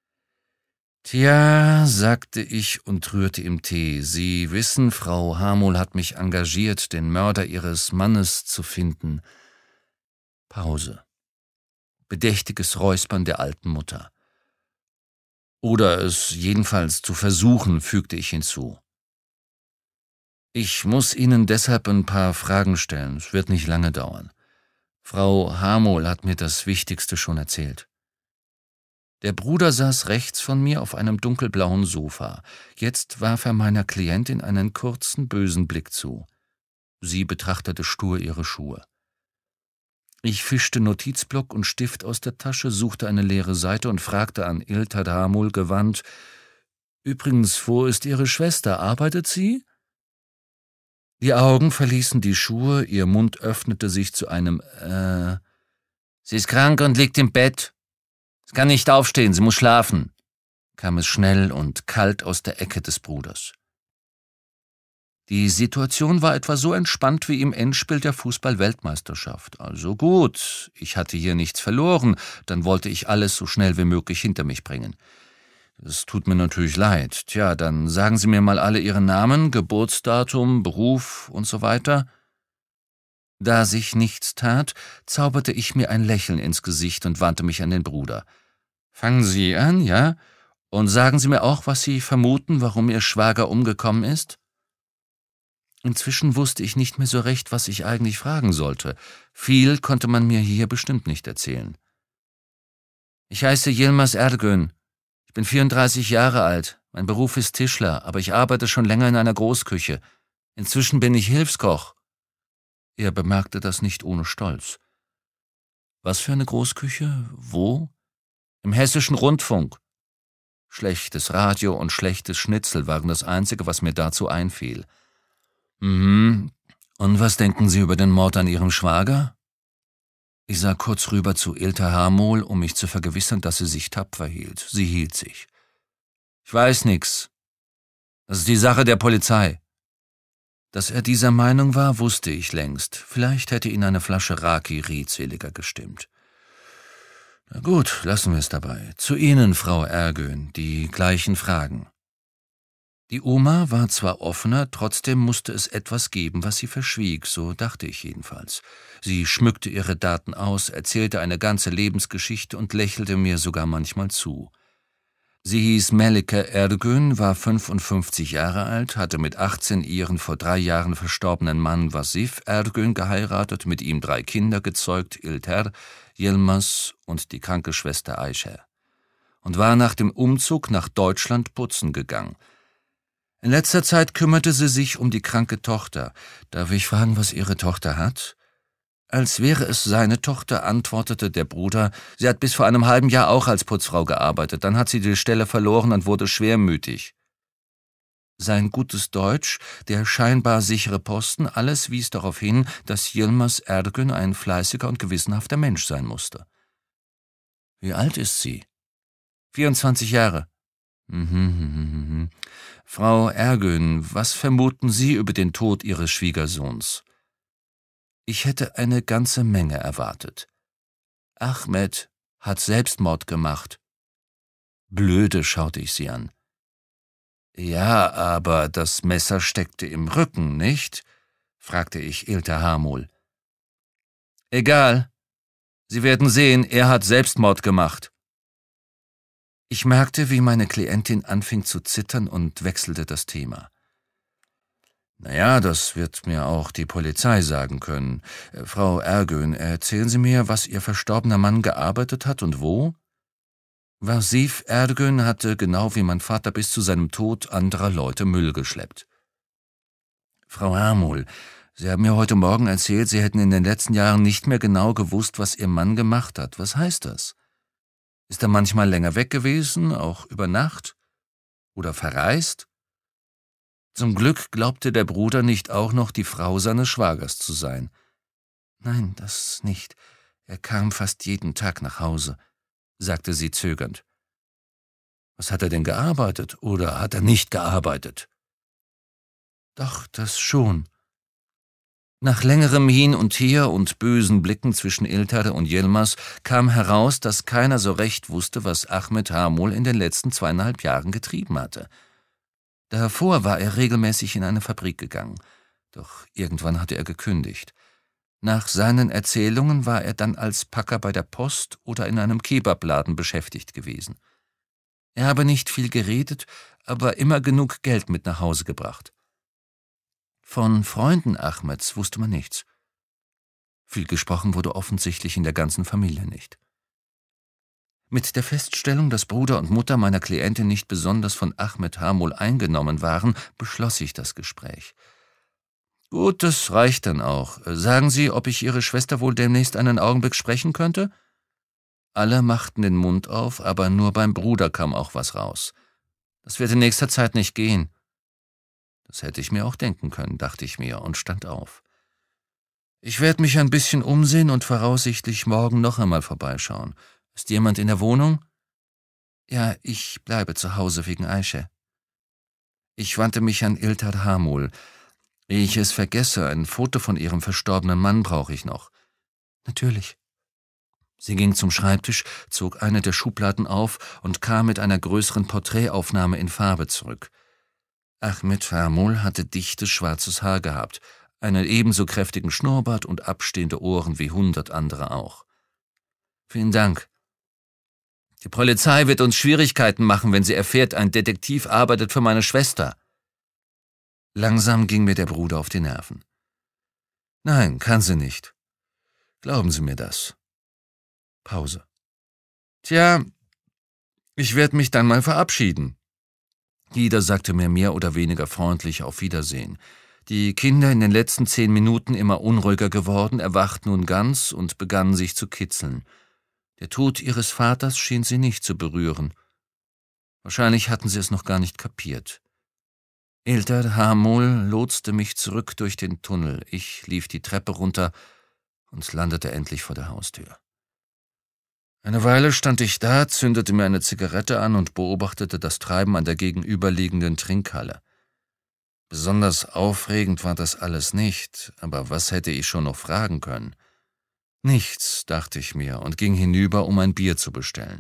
»Tja«, sagte ich und rührte im Tee, »Sie wissen, Frau Hamol hat mich engagiert, den Mörder Ihres Mannes zu finden.« Pause. Bedächtiges Räuspern der alten Mutter. »Oder es jedenfalls zu versuchen«, fügte ich hinzu. »Ich muss Ihnen deshalb ein paar Fragen stellen. Es wird nicht lange dauern. Frau Hamol hat mir das Wichtigste schon erzählt.« Der Bruder saß rechts von mir auf einem dunkelblauen Sofa. Jetzt warf er meiner Klientin einen kurzen, bösen Blick zu. Sie betrachtete stur ihre Schuhe. Ich fischte Notizblock und Stift aus der Tasche, suchte eine leere Seite und fragte an Ilter Hamol gewandt: »Übrigens, wo ist Ihre Schwester? Arbeitet sie?« Die Augen verließen die Schuhe, ihr Mund öffnete sich zu einem »Sie ist krank und liegt im Bett. Sie kann nicht aufstehen, sie muss schlafen«, kam es schnell und kalt aus der Ecke des Bruders. Die Situation war etwa so entspannt wie im Endspiel der Fußball-Weltmeisterschaft. Also gut, ich hatte hier nichts verloren, dann wollte ich alles so schnell wie möglich hinter mich bringen. Es tut mir natürlich leid. Tja, dann sagen Sie mir mal alle Ihren Namen, Geburtsdatum, Beruf und so weiter. Da sich nichts tat, zauberte ich mir ein Lächeln ins Gesicht und wandte mich an den Bruder. »Fangen Sie an, ja? Und sagen Sie mir auch, was Sie vermuten, warum Ihr Schwager umgekommen ist?« Inzwischen wusste ich nicht mehr so recht, was ich eigentlich fragen sollte. Viel konnte man mir hier bestimmt nicht erzählen. »Ich heiße Yilmaz Ergün. Ich bin 34 Jahre alt. Mein Beruf ist Tischler, aber ich arbeite schon länger in einer Großküche. Inzwischen bin ich Hilfskoch.« Er bemerkte das nicht ohne Stolz. »Was für eine Großküche? Wo?« »Im Hessischen Rundfunk.« Schlechtes Radio und schlechtes Schnitzel waren das Einzige, was mir dazu einfiel. »Mhm. Und was denken Sie über den Mord an Ihrem Schwager?« Ich sah kurz rüber zu Ilter Hamol, um mich zu vergewissern, dass sie sich tapfer hielt. Sie hielt sich. »Ich weiß nix. Das ist die Sache der Polizei.« Dass er dieser Meinung war, wusste ich längst. Vielleicht hätte ihn eine Flasche Raki redseliger gestimmt. »Na gut, lassen wir es dabei. Zu Ihnen, Frau Ergün, die gleichen Fragen.« Die Oma war zwar offener, trotzdem musste es etwas geben, was sie verschwieg, so dachte ich jedenfalls. Sie schmückte ihre Daten aus, erzählte eine ganze Lebensgeschichte und lächelte mir sogar manchmal zu. Sie hieß Melike Ergün, war 55 Jahre alt, hatte mit 18 ihren vor 3 Jahren verstorbenen Mann Vasif Ergün geheiratet, mit ihm 3 Kinder gezeugt, Ilter, Yilmaz und die kranke Schwester Aisha, und war nach dem Umzug nach Deutschland putzen gegangen. In letzter Zeit kümmerte sie sich um die kranke Tochter. Darf ich fragen, was Ihre Tochter hat? Als wäre es seine Tochter, antwortete der Bruder, sie hat bis vor einem halben Jahr auch als Putzfrau gearbeitet, dann hat sie die Stelle verloren und wurde schwermütig. Sein gutes Deutsch, der scheinbar sichere Posten, alles wies darauf hin, dass Yilmaz Ergün ein fleißiger und gewissenhafter Mensch sein musste. Wie alt ist sie? 24 Jahre. Frau Ergün, was vermuten Sie über den Tod Ihres Schwiegersohns? Ich hätte eine ganze Menge erwartet. Ahmed hat Selbstmord gemacht. Blöde, schaute ich sie an. Ja, aber das Messer steckte im Rücken, nicht? Fragte ich Ilter Hamol. Egal. Sie werden sehen, er hat Selbstmord gemacht. Ich merkte, wie meine Klientin anfing zu zittern und wechselte das Thema. »Naja, das wird mir auch die Polizei sagen können. Frau Ergün, erzählen Sie mir, was Ihr verstorbener Mann gearbeitet hat und wo?« Vasif Ergün hatte, genau wie mein Vater bis zu seinem Tod, anderer Leute Müll geschleppt. »Frau Hamol, Sie haben mir heute Morgen erzählt, Sie hätten in den letzten Jahren nicht mehr genau gewusst, was Ihr Mann gemacht hat. Was heißt das? Ist er manchmal länger weg gewesen, auch über Nacht? Oder verreist?« Zum Glück glaubte der Bruder nicht auch noch die Frau seines Schwagers zu sein. »Nein, das nicht. Er kam fast jeden Tag nach Hause«, sagte sie zögernd. »Was hat er denn gearbeitet, oder hat er nicht gearbeitet?« »Doch, das schon.« Nach längerem Hin und Her und bösen Blicken zwischen Ilter und Yilmaz kam heraus, dass keiner so recht wusste, was Ahmed Hamol in den letzten 2,5 Jahren getrieben hatte. Davor war er regelmäßig in eine Fabrik gegangen, doch irgendwann hatte er gekündigt. Nach seinen Erzählungen war er dann als Packer bei der Post oder in einem Kebabladen beschäftigt gewesen. Er habe nicht viel geredet, aber immer genug Geld mit nach Hause gebracht. Von Freunden Ahmeds wusste man nichts. Viel gesprochen wurde offensichtlich in der ganzen Familie nicht. Mit der Feststellung, dass Bruder und Mutter meiner Klientin nicht besonders von Ahmed Hamol eingenommen waren, beschloss ich das Gespräch. »Gut, das reicht dann auch. Sagen Sie, ob ich Ihre Schwester wohl demnächst einen Augenblick sprechen könnte?« Alle machten den Mund auf, aber nur beim Bruder kam auch was raus. »Das wird in nächster Zeit nicht gehen.« Das hätte ich mir auch denken können, dachte ich mir und stand auf. »Ich werde mich ein bisschen umsehen und voraussichtlich morgen noch einmal vorbeischauen. Ist jemand in der Wohnung?« »Ja, ich bleibe zu Hause wegen Aisha.« Ich wandte mich an Ilter Hamol. »Ehe ich es vergesse, ein Foto von Ihrem verstorbenen Mann brauche ich noch.« »Natürlich.« Sie ging zum Schreibtisch, zog eine der Schubladen auf und kam mit einer größeren Porträtaufnahme in Farbe zurück. Ahmed Hamol hatte dichtes schwarzes Haar gehabt, einen ebenso kräftigen Schnurrbart und abstehende Ohren wie 100 andere auch. »Vielen Dank. Die Polizei wird uns Schwierigkeiten machen, wenn sie erfährt, ein Detektiv arbeitet für meine Schwester.« Langsam ging mir der Bruder auf die Nerven. »Nein, kann sie nicht. Glauben Sie mir das.« Pause. »Tja, ich werde mich dann mal verabschieden.« Jeder sagte mir mehr oder weniger freundlich auf Wiedersehen. Die Kinder, in den letzten 10 Minuten immer unruhiger geworden, erwachten nun ganz und begannen sich zu kitzeln. Der Tod ihres Vaters schien sie nicht zu berühren. Wahrscheinlich hatten sie es noch gar nicht kapiert. Ilter Hamul lotste mich zurück durch den Tunnel. Ich lief die Treppe runter und landete endlich vor der Haustür. Eine Weile stand ich da, zündete mir eine Zigarette an und beobachtete das Treiben an der gegenüberliegenden Trinkhalle. Besonders aufregend war das alles nicht, aber was hätte ich schon noch fragen können? Nichts, dachte ich mir und ging hinüber, um ein Bier zu bestellen.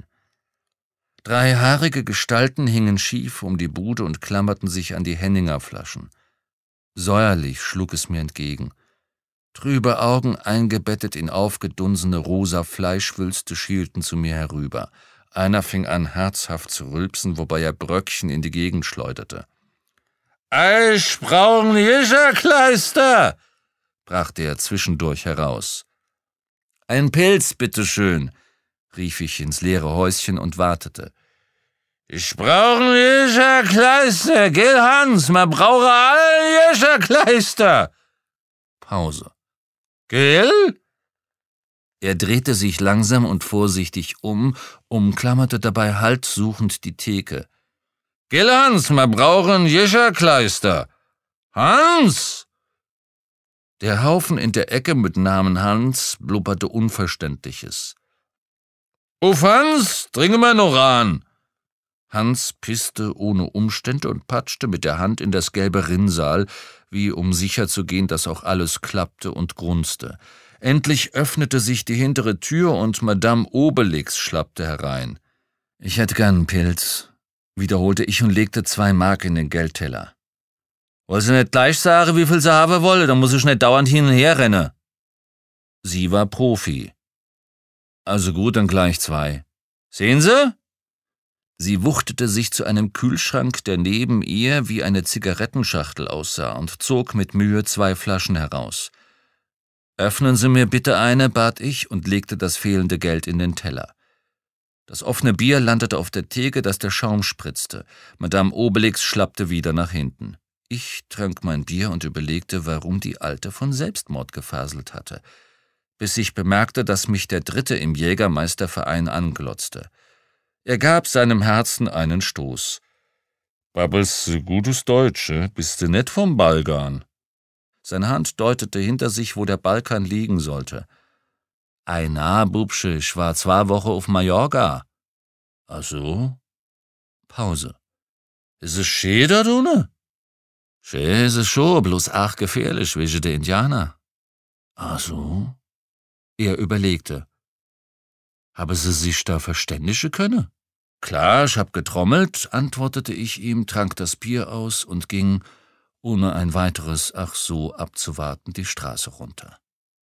3 haarige Gestalten hingen schief um die Bude und klammerten sich an die Henninger Flaschen. Säuerlich schlug es mir entgegen. Trübe Augen, eingebettet in aufgedunsene rosa Fleischwülste, schielten zu mir herüber. Einer fing an, herzhaft zu rülpsen, wobei er Bröckchen in die Gegend schleuderte. »Ich brauch ein Jischerkleister«, brachte er zwischendurch heraus. »Ein Pilz, bitteschön«, rief ich ins leere Häuschen und wartete. »Ich brauch ein Jischerkleister, gell Hans, man brauche alle Jischerkleister.« Pause. »Gell?« Er drehte sich langsam und vorsichtig umklammerte dabei haltsuchend die Theke. »Gell Hans, man brauche ein Jischerkleister. Hans!« Der Haufen in der Ecke mit Namen Hans blubberte Unverständliches. »Uff Hans, trinke mal noch an.« Hans pisste ohne Umstände und patschte mit der Hand in das gelbe Rinnsal, wie um sicherzugehen, dass auch alles klappte, und grunzte. Endlich öffnete sich die hintere Tür und Madame Obelix schlappte herein. »Ich hätte gern einen Pilz«, wiederholte ich und legte 2 Mark in den Geldteller. »Wollen Sie nicht gleich sagen, wie viel Sie haben wollen, dann muss ich nicht dauernd hin und her rennen.« Sie war Profi. »Also gut, dann gleich 2. Sehen Sie?« Sie wuchtete sich zu einem Kühlschrank, der neben ihr wie eine Zigarettenschachtel aussah, und zog mit Mühe 2 Flaschen heraus. »Öffnen Sie mir bitte eine«, bat ich und legte das fehlende Geld in den Teller. Das offene Bier landete auf der Theke, dass der Schaum spritzte. Madame Obelix schlappte wieder nach hinten. Ich trank mein Bier und überlegte, warum die Alte von Selbstmord gefaselt hatte, bis ich bemerkte, dass mich der Dritte im Jägermeisterverein anglotzte. Er gab seinem Herzen einen Stoß. »Babbelst du gutes Deutsch, bist du nicht vom Balkan?« Seine Hand deutete hinter sich, wo der Balkan liegen sollte. »Ei na, Bubsche, ich war 2 Wochen auf Mallorca.« »Ach so?« Pause. »Ist es schön da drunten?« »Schön ist es schon, bloß ach gefährlich, wegen der Indianer.« »Ach so?« Er überlegte. »Haben Sie sich da verständigen können?« »Klar, ich hab getrommelt«, antwortete ich ihm, trank das Bier aus und ging, ohne ein weiteres »Ach so« abzuwarten, die Straße runter.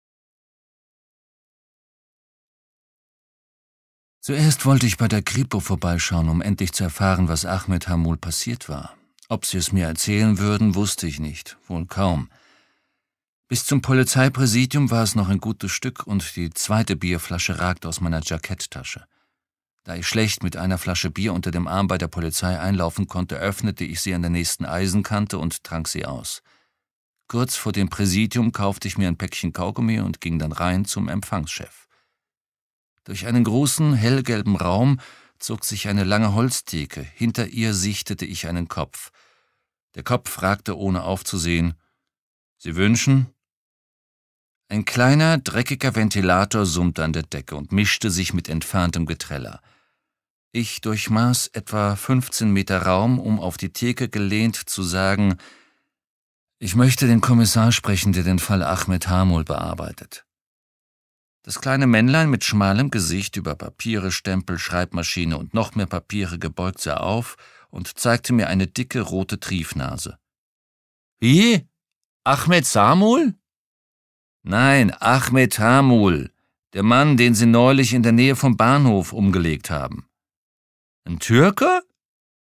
Zuerst wollte ich bei der Kripo vorbeischauen, um endlich zu erfahren, was Ahmed Hamul passiert war. Ob sie es mir erzählen würden, wusste ich nicht, wohl kaum. Bis zum Polizeipräsidium war es noch ein gutes Stück und die 2. Bierflasche ragte aus meiner Jacketttasche. Da ich schlecht mit einer Flasche Bier unter dem Arm bei der Polizei einlaufen konnte, öffnete ich sie an der nächsten Eisenkante und trank sie aus. Kurz vor dem Präsidium kaufte ich mir ein Päckchen Kaugummi und ging dann rein zum Empfangschef. Durch einen großen, hellgelben Raum zog sich eine lange Holztheke, hinter ihr sichtete ich einen Kopf. Der Kopf fragte, ohne aufzusehen, »Sie wünschen?« Ein kleiner, dreckiger Ventilator summte an der Decke und mischte sich mit entferntem Geträller. Ich durchmaß etwa 15 Meter Raum, um auf die Theke gelehnt zu sagen, »Ich möchte den Kommissar sprechen, der den Fall Ahmed Hamul bearbeitet.« Das kleine Männlein mit schmalem Gesicht, über Papiere, Stempel, Schreibmaschine und noch mehr Papiere gebeugt, sah auf und zeigte mir eine dicke, rote Triefnase. »Wie? Ahmed Samul?« »Nein, Ahmed Hamul, der Mann, den Sie neulich in der Nähe vom Bahnhof umgelegt haben.« »Ein Türke?«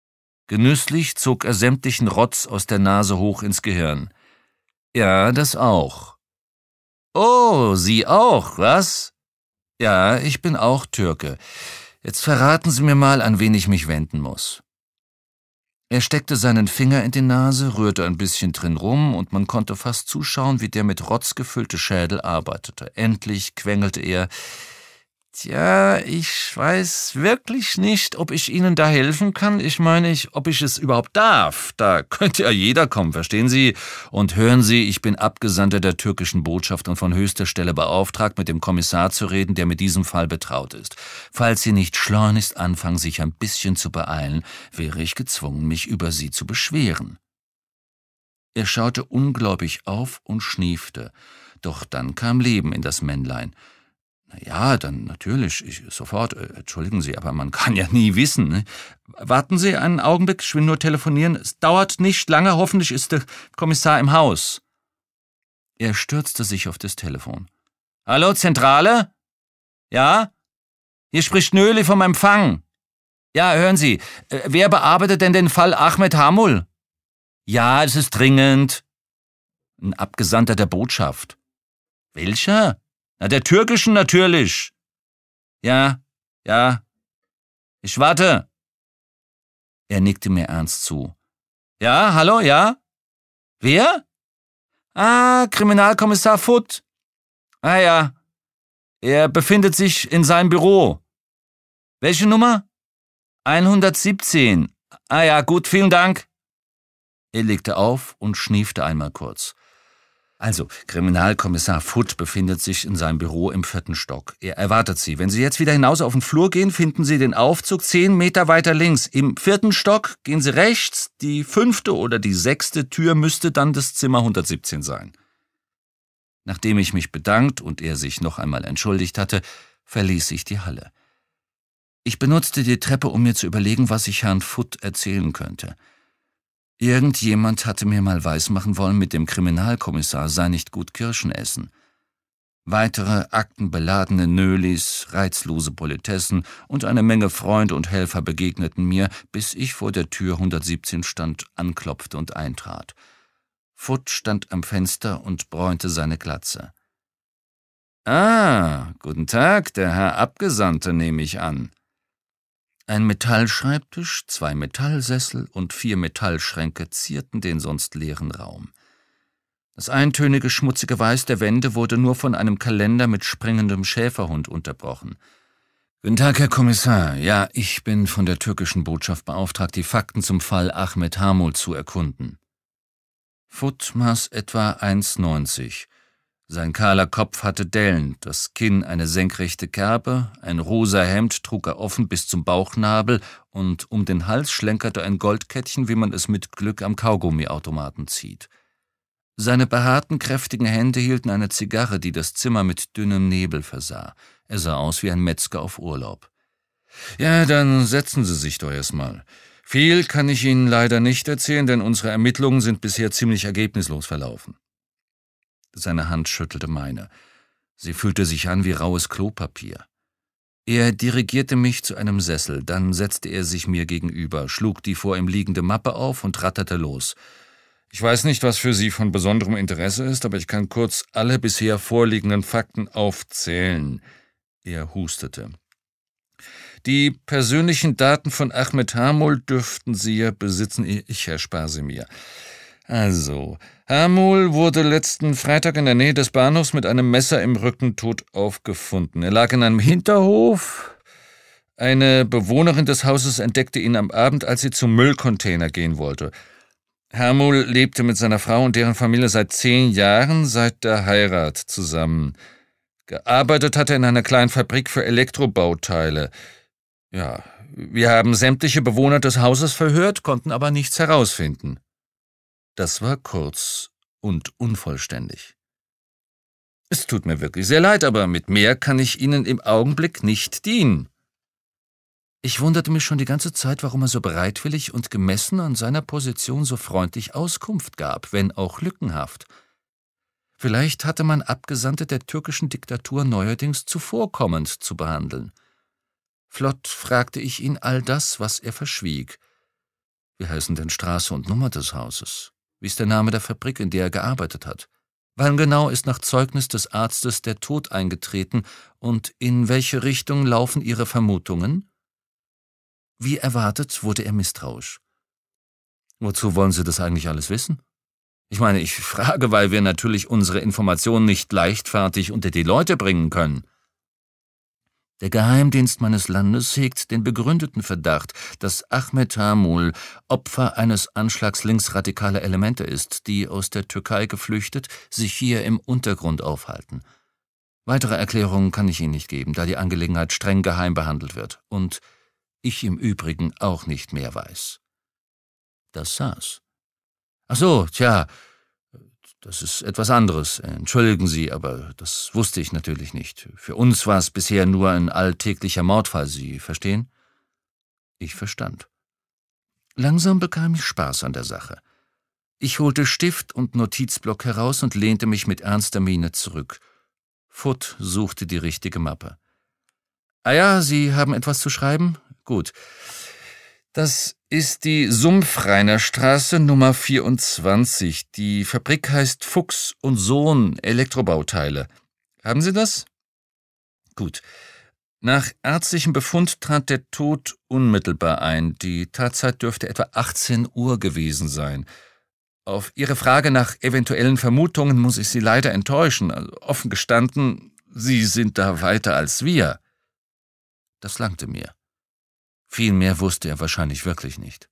Genüsslich zog er sämtlichen Rotz aus der Nase hoch ins Gehirn. »Ja, das auch.« »Oh, Sie auch, was?« »Ja, ich bin auch Türke. Jetzt verraten Sie mir mal, an wen ich mich wenden muss.« Er steckte seinen Finger in die Nase, rührte ein bisschen drin rum, und man konnte fast zuschauen, wie der mit Rotz gefüllte Schädel arbeitete. Endlich quengelte er: »Tja, ich weiß wirklich nicht, ob ich Ihnen da helfen kann. Ich meine, ob ich es überhaupt darf. Da könnte ja jeder kommen, verstehen Sie? Und hören Sie, ich bin Abgesandter der türkischen Botschaft und von höchster Stelle beauftragt, mit dem Kommissar zu reden, der mit diesem Fall betraut ist. Falls Sie nicht schleunigst anfangen, sich ein bisschen zu beeilen, wäre ich gezwungen, mich über Sie zu beschweren.« Er schaute ungläubig auf und schniefte. Doch dann kam Leben in das Männlein. »Ja, dann natürlich, sofort. Entschuldigen Sie, aber man kann ja nie wissen. Ne? Warten Sie einen Augenblick, ich will nur telefonieren. Es dauert nicht lange, hoffentlich ist der Kommissar im Haus.« Er stürzte sich auf das Telefon. »Hallo, Zentrale? Ja? Hier spricht Nöli vom Empfang. Ja, hören Sie, wer bearbeitet denn den Fall Ahmed Hamul?« »Ja, es ist dringend.« »Ein Abgesandter der Botschaft.« »Welcher?« »Na, der türkischen natürlich.« »Ja, ja. Ich warte.« Er nickte mir ernst zu. »Ja, hallo, ja? Wer?« »Ah, Kriminalkommissar Futt. Ah ja, er befindet sich in seinem Büro.« »Welche Nummer?« »117. Ah ja, gut, vielen Dank.« Er legte auf und schniefte einmal kurz. »Also, Kriminalkommissar Futt befindet sich in seinem Büro im 4. Stock. Er erwartet Sie. Wenn Sie jetzt wieder hinaus auf den Flur gehen, finden Sie den Aufzug 10 Meter weiter links. Im 4. Stock gehen Sie rechts, die 5. oder die 6. Tür müsste dann das Zimmer 117 sein.« Nachdem ich mich bedankt und er sich noch einmal entschuldigt hatte, verließ ich die Halle. Ich benutzte die Treppe, um mir zu überlegen, was ich Herrn Futt erzählen könnte. Irgendjemand hatte mir mal weismachen wollen, mit dem Kriminalkommissar sei nicht gut Kirschen essen. Weitere aktenbeladene Nölis, reizlose Politessen und eine Menge Freunde und Helfer begegneten mir, bis ich vor der Tür 117 stand, anklopfte und eintrat. Futt stand am Fenster und bräunte seine Glatze. »Ah, guten Tag, der Herr Abgesandte, nehme ich an.« Ein Metallschreibtisch, 2 Metallsessel und 4 Metallschränke zierten den sonst leeren Raum. Das eintönige, schmutzige Weiß der Wände wurde nur von einem Kalender mit springendem Schäferhund unterbrochen. »Guten Tag, Herr Kommissar. Ja, ich bin von der türkischen Botschaft beauftragt, die Fakten zum Fall Ahmed Hamul zu erkunden.« Futt maß etwa 1,90. Sein kahler Kopf hatte Dellen, das Kinn eine senkrechte Kerbe, ein rosa Hemd trug er offen bis zum Bauchnabel und um den Hals schlenkerte ein Goldkettchen, wie man es mit Glück am Kaugummiautomaten zieht. Seine behaarten, kräftigen Hände hielten eine Zigarre, die das Zimmer mit dünnem Nebel versah. Er sah aus wie ein Metzger auf Urlaub. »Ja, dann setzen Sie sich doch erstmal. Viel kann ich Ihnen leider nicht erzählen, denn unsere Ermittlungen sind bisher ziemlich ergebnislos verlaufen.« Seine Hand schüttelte meine. Sie fühlte sich an wie raues Klopapier. Er dirigierte mich zu einem Sessel, dann setzte er sich mir gegenüber, schlug die vor ihm liegende Mappe auf und ratterte los. »Ich weiß nicht, was für Sie von besonderem Interesse ist, aber ich kann kurz alle bisher vorliegenden Fakten aufzählen.« Er hustete. »Die persönlichen Daten von Ahmed Hamul dürften Sie ja besitzen. Ich erspare sie mir. Also, Hamul wurde letzten Freitag in der Nähe des Bahnhofs mit einem Messer im Rücken tot aufgefunden. Er lag in einem Hinterhof. Eine Bewohnerin des Hauses entdeckte ihn am Abend, als sie zum Müllcontainer gehen wollte. Hamul lebte mit seiner Frau und deren Familie seit 10 Jahren, seit der Heirat, zusammen. Gearbeitet hat er in einer kleinen Fabrik für Elektrobauteile. Ja, wir haben sämtliche Bewohner des Hauses verhört, konnten aber nichts herausfinden.« Das war kurz und unvollständig. »Es tut mir wirklich sehr leid, aber mit mehr kann ich Ihnen im Augenblick nicht dienen.« Ich wunderte mich schon die ganze Zeit, warum er so bereitwillig und gemessen an seiner Position so freundlich Auskunft gab, wenn auch lückenhaft. Vielleicht hatte man Abgesandte der türkischen Diktatur neuerdings zuvorkommend zu behandeln. Flott fragte ich ihn all das, was er verschwieg. Wie heißen denn Straße und Nummer des Hauses? Wie ist der Name der Fabrik, in der er gearbeitet hat? Wann genau ist nach Zeugnis des Arztes der Tod eingetreten und in welche Richtung laufen Ihre Vermutungen? Wie erwartet wurde er misstrauisch. Wozu wollen Sie das eigentlich alles wissen? Ich meine, ich frage, weil wir natürlich unsere Informationen nicht leichtfertig unter die Leute bringen können. Der Geheimdienst meines Landes hegt den begründeten Verdacht, dass Ahmet Hamul Opfer eines Anschlags linksradikaler Elemente ist, die aus der Türkei geflüchtet, sich hier im Untergrund aufhalten. Weitere Erklärungen kann ich Ihnen nicht geben, da die Angelegenheit streng geheim behandelt wird und ich im Übrigen auch nicht mehr weiß. Das saß. Ach so, tja, das ist etwas anderes. Entschuldigen Sie, aber das wusste ich natürlich nicht. Für uns war es bisher nur ein alltäglicher Mordfall, Sie verstehen? Ich verstand. Langsam bekam ich Spaß an der Sache. Ich holte Stift und Notizblock heraus und lehnte mich mit ernster Miene zurück. Foot suchte die richtige Mappe. »Ah ja, Sie haben etwas zu schreiben? Gut. Das ist die Sumpfrainer Straße Nummer 24. Die Fabrik heißt Fuchs und Sohn Elektrobauteile. Haben Sie das? Gut. Nach ärztlichem Befund trat der Tod unmittelbar ein. Die Tatzeit dürfte etwa 18 Uhr gewesen sein. Auf Ihre Frage nach eventuellen Vermutungen muss ich Sie leider enttäuschen. Also, offen gestanden, Sie sind da weiter als wir. Das langte mir. Viel mehr wusste er wahrscheinlich wirklich nicht.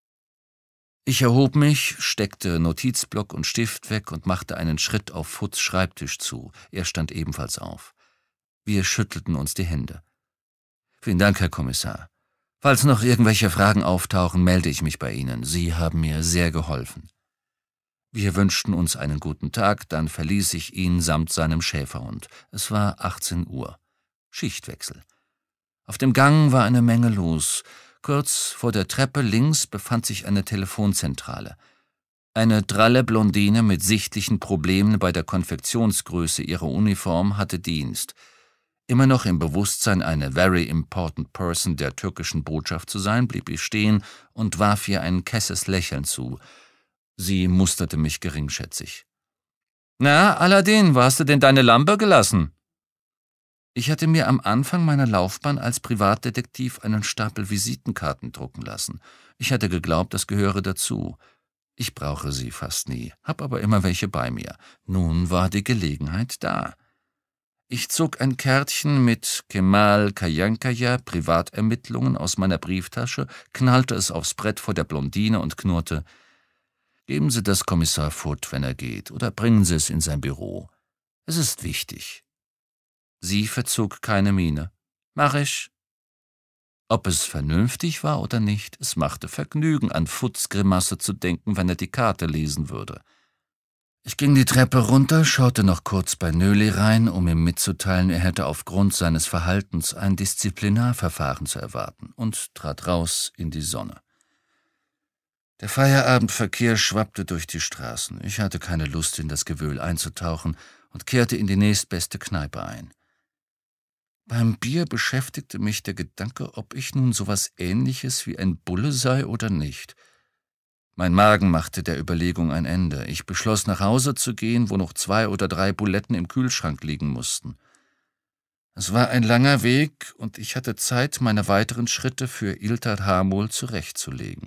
Ich erhob mich, steckte Notizblock und Stift weg und machte einen Schritt auf Foots Schreibtisch zu. Er stand ebenfalls auf. Wir schüttelten uns die Hände. »Vielen Dank, Herr Kommissar. Falls noch irgendwelche Fragen auftauchen, melde ich mich bei Ihnen. Sie haben mir sehr geholfen.« Wir wünschten uns einen guten Tag, dann verließ ich ihn samt seinem Schäferhund. Es war 18 Uhr. Schichtwechsel. Auf dem Gang war eine Menge los. Kurz vor der Treppe links befand sich eine Telefonzentrale. Eine dralle Blondine mit sichtlichen Problemen bei der Konfektionsgröße ihrer Uniform hatte Dienst. Immer noch im Bewusstsein, eine very important person der türkischen Botschaft zu sein, blieb ich stehen und warf ihr ein kesses Lächeln zu. Sie musterte mich geringschätzig. »Na, Aladdin, wo hast du denn deine Lampe gelassen?« Ich hatte mir am Anfang meiner Laufbahn als Privatdetektiv einen Stapel Visitenkarten drucken lassen. Ich hatte geglaubt, das gehöre dazu. Ich brauche sie fast nie, hab aber immer welche bei mir. Nun war die Gelegenheit da. Ich zog ein Kärtchen mit Kemal Kayankaya Privatermittlungen aus meiner Brieftasche, knallte es aufs Brett vor der Blondine und knurrte: »Geben Sie das Kommissar Foot, wenn er geht, oder bringen Sie es in sein Büro. Es ist wichtig.« Sie verzog keine Miene. »Mach ich.« Ob es vernünftig war oder nicht, es machte Vergnügen, an Foots Grimasse zu denken, wenn er die Karte lesen würde. Ich ging die Treppe runter, schaute noch kurz bei Nöli rein, um ihm mitzuteilen, er hätte aufgrund seines Verhaltens ein Disziplinarverfahren zu erwarten, und trat raus in die Sonne. Der Feierabendverkehr schwappte durch die Straßen. Ich hatte keine Lust, in das Gewühl einzutauchen und kehrte in die nächstbeste Kneipe ein. Beim Bier beschäftigte mich der Gedanke, ob ich nun sowas Ähnliches wie ein Bulle sei oder nicht. Mein Magen machte der Überlegung ein Ende. Ich beschloss, nach Hause zu gehen, wo noch 2 oder 3 Buletten im Kühlschrank liegen mussten. Es war ein langer Weg, und ich hatte Zeit, meine weiteren Schritte für Ilter Hamul zurechtzulegen.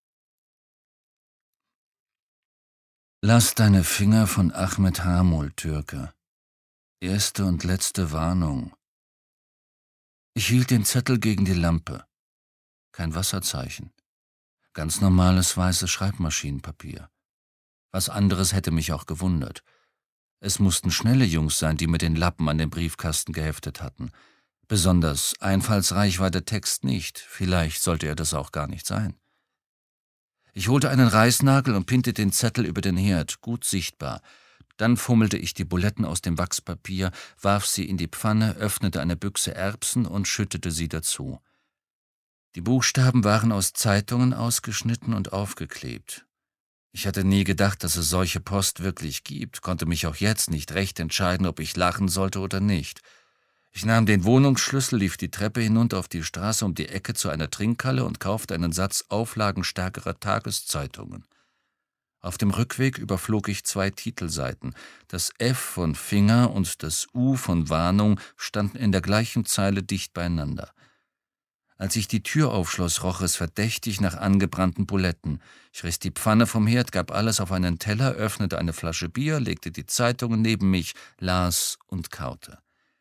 »Lass deine Finger von Ahmet Hamul, Türke. Erste und letzte Warnung.« Ich hielt den Zettel gegen die Lampe. Kein Wasserzeichen. Ganz normales weißes Schreibmaschinenpapier. Was anderes hätte mich auch gewundert. Es mussten schnelle Jungs sein, die mit den Lappen an den Briefkasten geheftet hatten. Besonders einfallsreich war der Text nicht. Vielleicht sollte er das auch gar nicht sein. Ich holte einen Reißnagel und pinnte den Zettel über den Herd, gut sichtbar. Dann fummelte ich die Buletten aus dem Wachspapier, warf sie in die Pfanne, öffnete eine Büchse Erbsen und schüttete sie dazu. Die Buchstaben waren aus Zeitungen ausgeschnitten und aufgeklebt. Ich hatte nie gedacht, dass es solche Post wirklich gibt, konnte mich auch jetzt nicht recht entscheiden, ob ich lachen sollte oder nicht. Ich nahm den Wohnungsschlüssel, lief die Treppe hinunter auf die Straße um die Ecke zu einer Trinkhalle und kaufte einen Satz auflagenstärkerer Tageszeitungen. Auf dem Rückweg überflog ich 2 Titelseiten. Das F von Finger und das U von Warnung standen in der gleichen Zeile dicht beieinander. Als ich die Tür aufschloss, roch es verdächtig nach angebrannten Buletten. Ich riss die Pfanne vom Herd, gab alles auf einen Teller, öffnete eine Flasche Bier, legte die Zeitungen neben mich, las und kaute.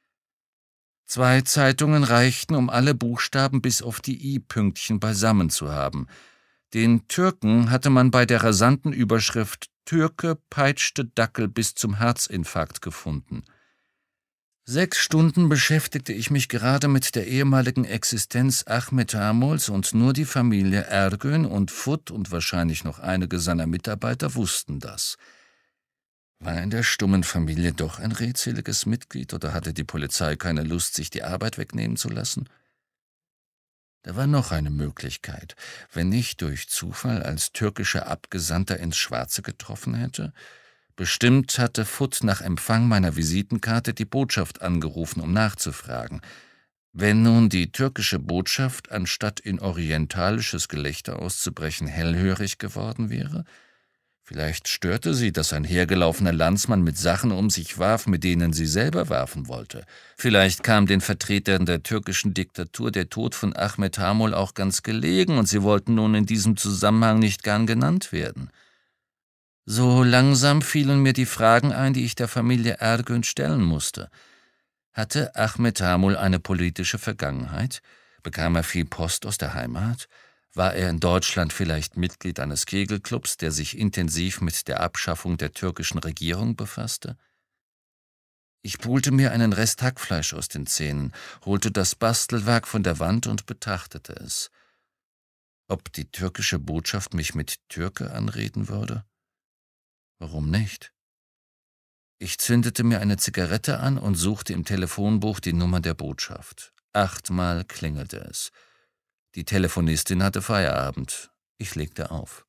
2 Zeitungen reichten, um alle Buchstaben bis auf die I-Pünktchen beisammen zu haben. Den Türken hatte man bei der rasanten Überschrift »Türke peitschte Dackel bis zum Herzinfarkt« gefunden. 6 Stunden beschäftigte ich mich gerade mit der ehemaligen Existenz Ahmet Tamuls und nur die Familie Ergün und Fut und wahrscheinlich noch einige seiner Mitarbeiter wussten das. War in der stummen Familie doch ein redseliges Mitglied oder hatte die Polizei keine Lust, sich die Arbeit wegnehmen zu lassen? Da war noch eine Möglichkeit. Wenn ich durch Zufall als türkischer Abgesandter ins Schwarze getroffen hätte? Bestimmt hatte Fut nach Empfang meiner Visitenkarte die Botschaft angerufen, um nachzufragen. Wenn nun die türkische Botschaft, anstatt in orientalisches Gelächter auszubrechen, hellhörig geworden wäre? Vielleicht störte sie, dass ein hergelaufener Landsmann mit Sachen um sich warf, mit denen sie selber werfen wollte. Vielleicht kam den Vertretern der türkischen Diktatur der Tod von Ahmet Tamul auch ganz gelegen und sie wollten nun in diesem Zusammenhang nicht gern genannt werden. So langsam fielen mir die Fragen ein, die ich der Familie Ergün stellen musste. Hatte Ahmet Tamul eine politische Vergangenheit? Bekam er viel Post aus der Heimat? War er in Deutschland vielleicht Mitglied eines Kegelclubs, der sich intensiv mit der Abschaffung der türkischen Regierung befasste? Ich pulte mir einen Rest Hackfleisch aus den Zähnen, holte das Bastelwerk von der Wand und betrachtete es. Ob die türkische Botschaft mich mit Türke anreden würde? Warum nicht? Ich zündete mir eine Zigarette an und suchte im Telefonbuch die Nummer der Botschaft. 8-mal klingelte es. Die Telefonistin hatte Feierabend. Ich legte auf.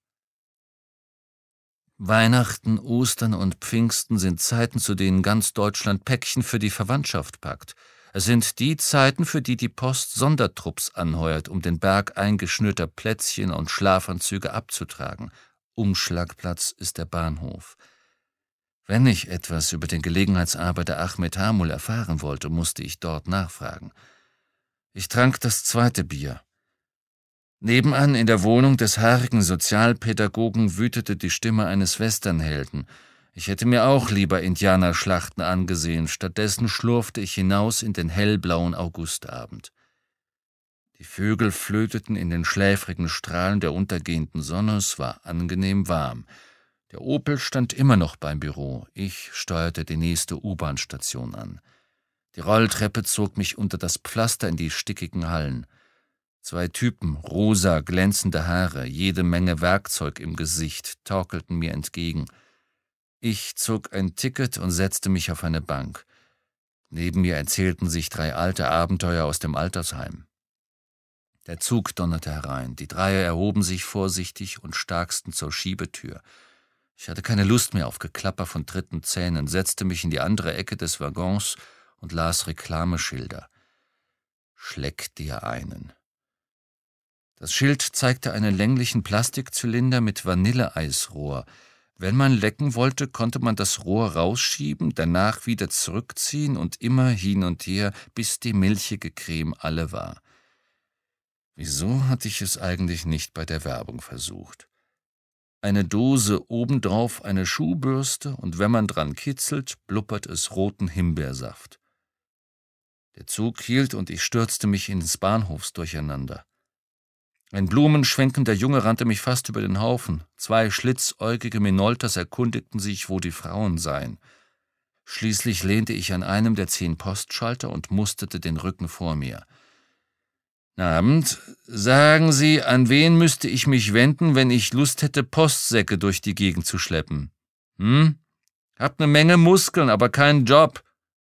Weihnachten, Ostern und Pfingsten sind Zeiten, zu denen ganz Deutschland Päckchen für die Verwandtschaft packt. Es sind die Zeiten, für die die Post Sondertrupps anheuert, um den Berg eingeschnürter Plätzchen und Schlafanzüge abzutragen. Umschlagplatz ist der Bahnhof. Wenn ich etwas über den Gelegenheitsarbeiter Ahmet Tamul erfahren wollte, musste ich dort nachfragen. Ich trank das 2. Bier. Nebenan in der Wohnung des haarigen Sozialpädagogen wütete die Stimme eines Westernhelden. Ich hätte mir auch lieber Indianerschlachten angesehen, stattdessen schlurfte ich hinaus in den hellblauen Augustabend. Die Vögel flöteten in den schläfrigen Strahlen der untergehenden Sonne, es war angenehm warm. Der Opel stand immer noch beim Büro, ich steuerte die nächste U-Bahn-Station an. Die Rolltreppe zog mich unter das Pflaster in die stickigen Hallen. 2 Typen, rosa, glänzende Haare, jede Menge Werkzeug im Gesicht, torkelten mir entgegen. Ich zog ein Ticket und setzte mich auf eine Bank. Neben mir erzählten sich 3 alte Abenteuer aus dem Altersheim. Der Zug donnerte herein, die 3 erhoben sich vorsichtig und starksten zur Schiebetür. Ich hatte keine Lust mehr auf Geklapper von dritten Zähnen, setzte mich in die andere Ecke des Waggons und las Reklameschilder. »Schleck dir einen«. Das Schild zeigte einen länglichen Plastikzylinder mit Vanilleeisrohr. Wenn man lecken wollte, konnte man das Rohr rausschieben, danach wieder zurückziehen und immer hin und her, bis die milchige Creme alle war. Wieso hatte ich es eigentlich nicht bei der Werbung versucht? Eine Dose, obendrauf eine Schuhbürste und wenn man dran kitzelt, blubbert es roten Himbeersaft. Der Zug hielt und ich stürzte mich ins Bahnhofsdurcheinander. Ein blumenschwenkender Junge rannte mich fast über den Haufen. 2 schlitzäugige Minoltas erkundigten sich, wo die Frauen seien. Schließlich lehnte ich an einem der 10 Postschalter und musterte den Rücken vor mir. »Abend. Sagen Sie, an wen müsste ich mich wenden, wenn ich Lust hätte, Postsäcke durch die Gegend zu schleppen? Hab ne Menge Muskeln, aber keinen Job.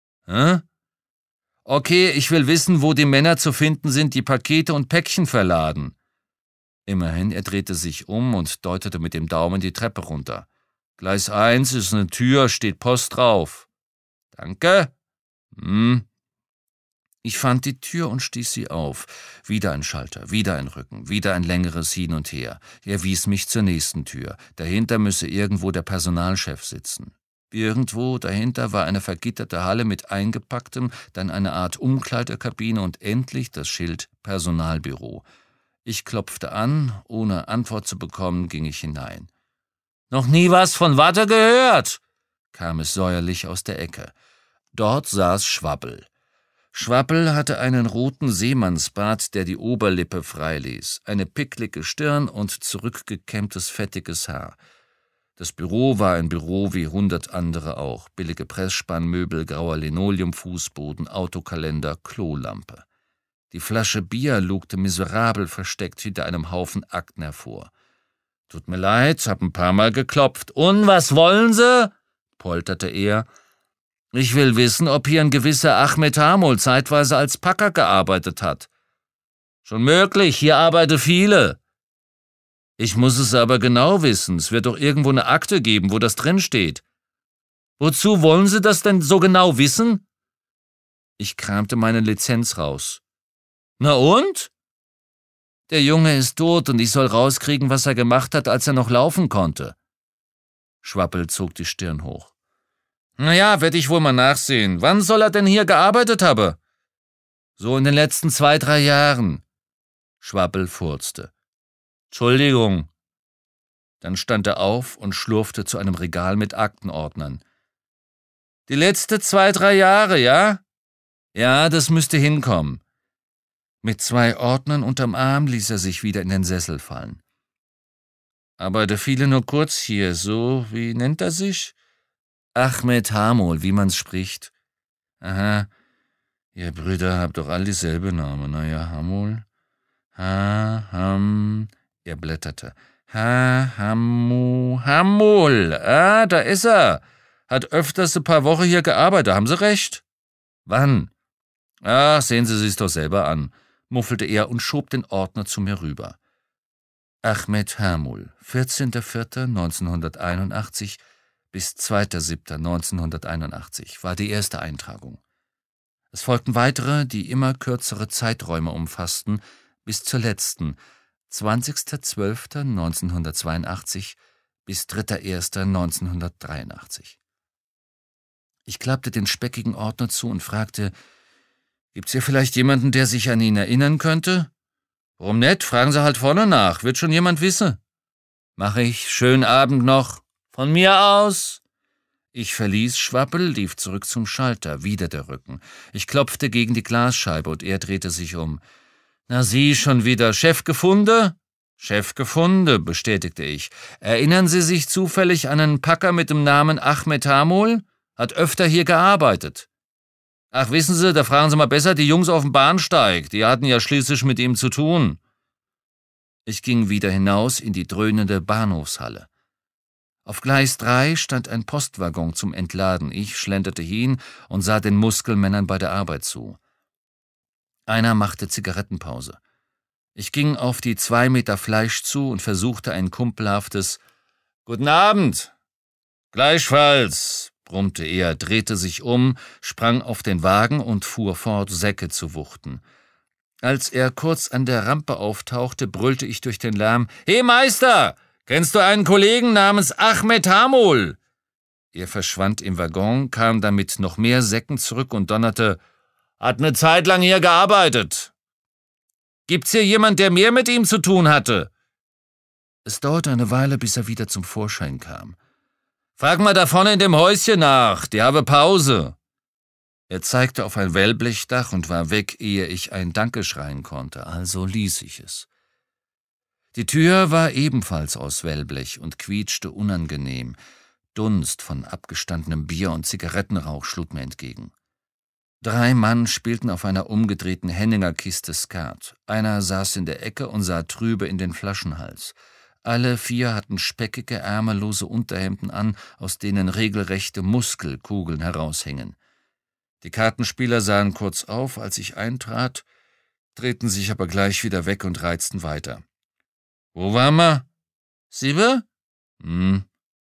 Okay, ich will wissen, wo die Männer zu finden sind, die Pakete und Päckchen verladen.« Immerhin, er drehte sich um und deutete mit dem Daumen die Treppe runter. »Gleis 1 ist eine Tür, steht Post drauf.« »Danke.« Ich fand die Tür und stieß sie auf. Wieder ein Schalter, wieder ein Rücken, wieder ein längeres Hin und Her. Er wies mich zur nächsten Tür. Dahinter müsse irgendwo der Personalchef sitzen. Irgendwo dahinter war eine vergitterte Halle mit Eingepacktem, dann eine Art Umkleidekabine und endlich das Schild Personalbüro. Ich klopfte an, ohne Antwort zu bekommen, ging ich hinein. »Noch nie was von Watte gehört«, kam es säuerlich aus der Ecke. Dort saß Schwabbel. Schwabbel hatte einen roten Seemannsbart, der die Oberlippe freiließ, eine picklige Stirn und zurückgekämmtes, fettiges Haar. Das Büro war ein Büro wie 100 andere auch, billige Pressspannmöbel, grauer Linoleumfußboden, Autokalender, Klolampe. Die Flasche Bier lugte miserabel versteckt hinter einem Haufen Akten hervor. »Tut mir leid, hab ein paar Mal geklopft. Und was wollen Sie?« polterte er. »Ich will wissen, ob hier ein gewisser Ahmed Hamul zeitweise als Packer gearbeitet hat.« »Schon möglich, hier arbeiten viele.« »Ich muss es aber genau wissen. Es wird doch irgendwo eine Akte geben, wo das drinsteht.« »Wozu wollen Sie das denn so genau wissen?« Ich kramte meine Lizenz raus. »Na und?« »Der Junge ist tot und ich soll rauskriegen, was er gemacht hat, als er noch laufen konnte.« Schwappel zog die Stirn hoch. »Na ja, werd ich wohl mal nachsehen. Wann soll er denn hier gearbeitet haben?« »So in den letzten 2-3 Jahren.« Schwappel furzte. »Entschuldigung.« Dann stand er auf und schlurfte zu einem Regal mit Aktenordnern. »Die letzte 2-3 Jahre, ja?« »Ja, das müsste hinkommen.« Mit 2 Ordnern unterm Arm ließ er sich wieder in den Sessel fallen. »Arbeite viele nur kurz hier, so, wie nennt er sich?« »Ahmed Hamul, wie man's spricht.« »Aha, ihr Brüder habt doch all dieselbe Namen, na ja, Hamul. Er blätterte. Hamul, da ist er. Hat öfters ein paar Wochen hier gearbeitet, haben Sie recht?« »Wann?« »Ach, sehen Sie sich's doch selber an«, muffelte er und schob den Ordner zu mir rüber. Ahmed Hamul, 14.04.1981 bis 2.07.1981 war die erste Eintragung. Es folgten weitere, die immer kürzere Zeiträume umfassten, bis zur letzten, 20.12.1982 bis 3.01.1983. Ich klappte den speckigen Ordner zu und fragte, »Gibt's hier vielleicht jemanden, der sich an ihn erinnern könnte?« »Warum nicht? Fragen Sie halt vorne nach, wird schon jemand wissen.« »Mach ich, schönen Abend noch.« »Von mir aus.« Ich verließ Schwappel, lief zurück zum Schalter, wieder der Rücken. Ich klopfte gegen die Glasscheibe und er drehte sich um. »Na Sie, schon wieder Chef gefunden?« »Chef gefunden«, bestätigte ich. »Erinnern Sie sich zufällig an einen Packer mit dem Namen Ahmed Hamul? Hat öfter hier gearbeitet.« »Ach, wissen Sie, da fragen Sie mal besser die Jungs auf dem Bahnsteig, die hatten ja schließlich mit ihm zu tun.« Ich ging wieder hinaus in die dröhnende Bahnhofshalle. Auf Gleis 3 stand ein Postwaggon zum Entladen. Ich schlenderte hin und sah den Muskelmännern bei der Arbeit zu. Einer machte Zigarettenpause. Ich ging auf die 2 Meter Fleisch zu und versuchte ein kumpelhaftes »Guten Abend!« »Gleichfalls«, brummte er, drehte sich um, sprang auf den Wagen und fuhr fort, Säcke zu wuchten. Als er kurz an der Rampe auftauchte, brüllte ich durch den Lärm, »Hey Meister, kennst du einen Kollegen namens Ahmed Hamul?« Er verschwand im Waggon, kam dann mit noch mehr Säcken zurück und donnerte, »Hat eine Zeit lang hier gearbeitet. Gibt's hier jemand, der mehr mit ihm zu tun hatte?« Es dauerte eine Weile, bis er wieder zum Vorschein kam. »Frag mal da vorne in dem Häuschen nach, die habe Pause.« Er zeigte auf ein Wellblechdach und war weg, ehe ich ein Danke schreien konnte, also ließ ich es. Die Tür war ebenfalls aus Wellblech und quietschte unangenehm. Dunst von abgestandenem Bier und Zigarettenrauch schlug mir entgegen. 3 Mann spielten auf einer umgedrehten Henninger-Kiste Skat. Einer saß in der Ecke und sah trübe in den Flaschenhals. Alle 4 hatten speckige, ärmellose Unterhemden an, aus denen regelrechte Muskelkugeln heraushingen. Die Kartenspieler sahen kurz auf, als ich eintrat, drehten sich aber gleich wieder weg und reizten weiter. »Wo waren wir?« »7?« »Hm.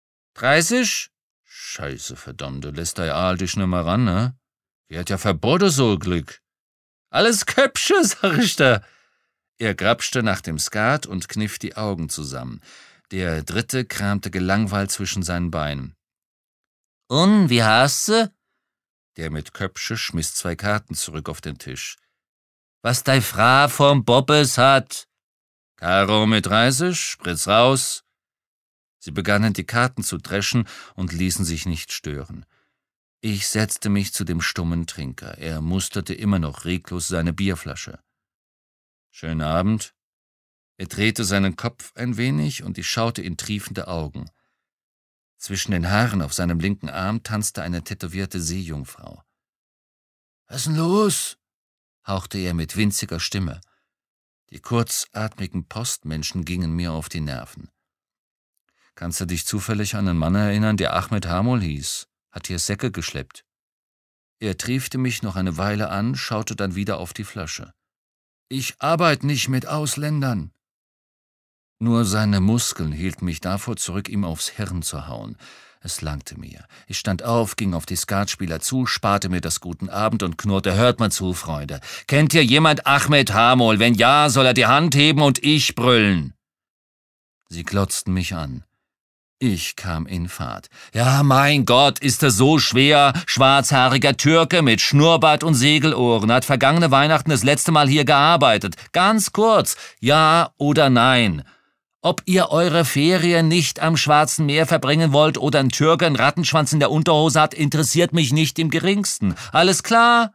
30? Scheiße, verdammte, lässt der Aal dich nimmer ran, ne? Die hat ja verboten so Glück.« »Alles Köpsche«, sag ich da. Er grapschte nach dem Skat und kniff die Augen zusammen. Der Dritte kramte gelangweilt zwischen seinen Beinen. »Und, wie hast du?« Der mit Köpsche schmiss 2 Karten zurück auf den Tisch. »Was dei Fra vom Bobbes hat?« »Karo mit 30, Spritz raus.« Sie begannen die Karten zu dreschen und ließen sich nicht stören. Ich setzte mich zu dem stummen Trinker. Er musterte immer noch reglos seine Bierflasche. »Schönen Abend.« Er drehte seinen Kopf ein wenig und ich schaute in triefende Augen. Zwischen den Haaren auf seinem linken Arm tanzte eine tätowierte Seejungfrau. »Was ist denn los?« hauchte er mit winziger Stimme. Die kurzatmigen Postmenschen gingen mir auf die Nerven. »Kannst du dich zufällig an einen Mann erinnern, der Ahmed Hamol hieß? Hat hier Säcke geschleppt?« Er triefte mich noch eine Weile an, schaute dann wieder auf die Flasche. »Ich arbeite nicht mit Ausländern.« Nur seine Muskeln hielten mich davor zurück, ihm aufs Hirn zu hauen. Es langte mir. Ich stand auf, ging auf die Skatspieler zu, sparte mir das Guten Abend und knurrte, »Hört mal zu, Freunde. Kennt hier jemand Ahmed Hamol? Wenn ja, soll er die Hand heben und ich brüllen.« Sie glotzten mich an. Ich kam in Fahrt. »Ja, mein Gott, ist er so schwer? Schwarzhaariger Türke mit Schnurrbart und Segelohren, hat vergangene Weihnachten das letzte Mal hier gearbeitet. Ganz kurz, ja oder nein? Ob ihr eure Ferien nicht am Schwarzen Meer verbringen wollt oder ein Türke einen Rattenschwanz in der Unterhose hat, interessiert mich nicht im geringsten. Alles klar?«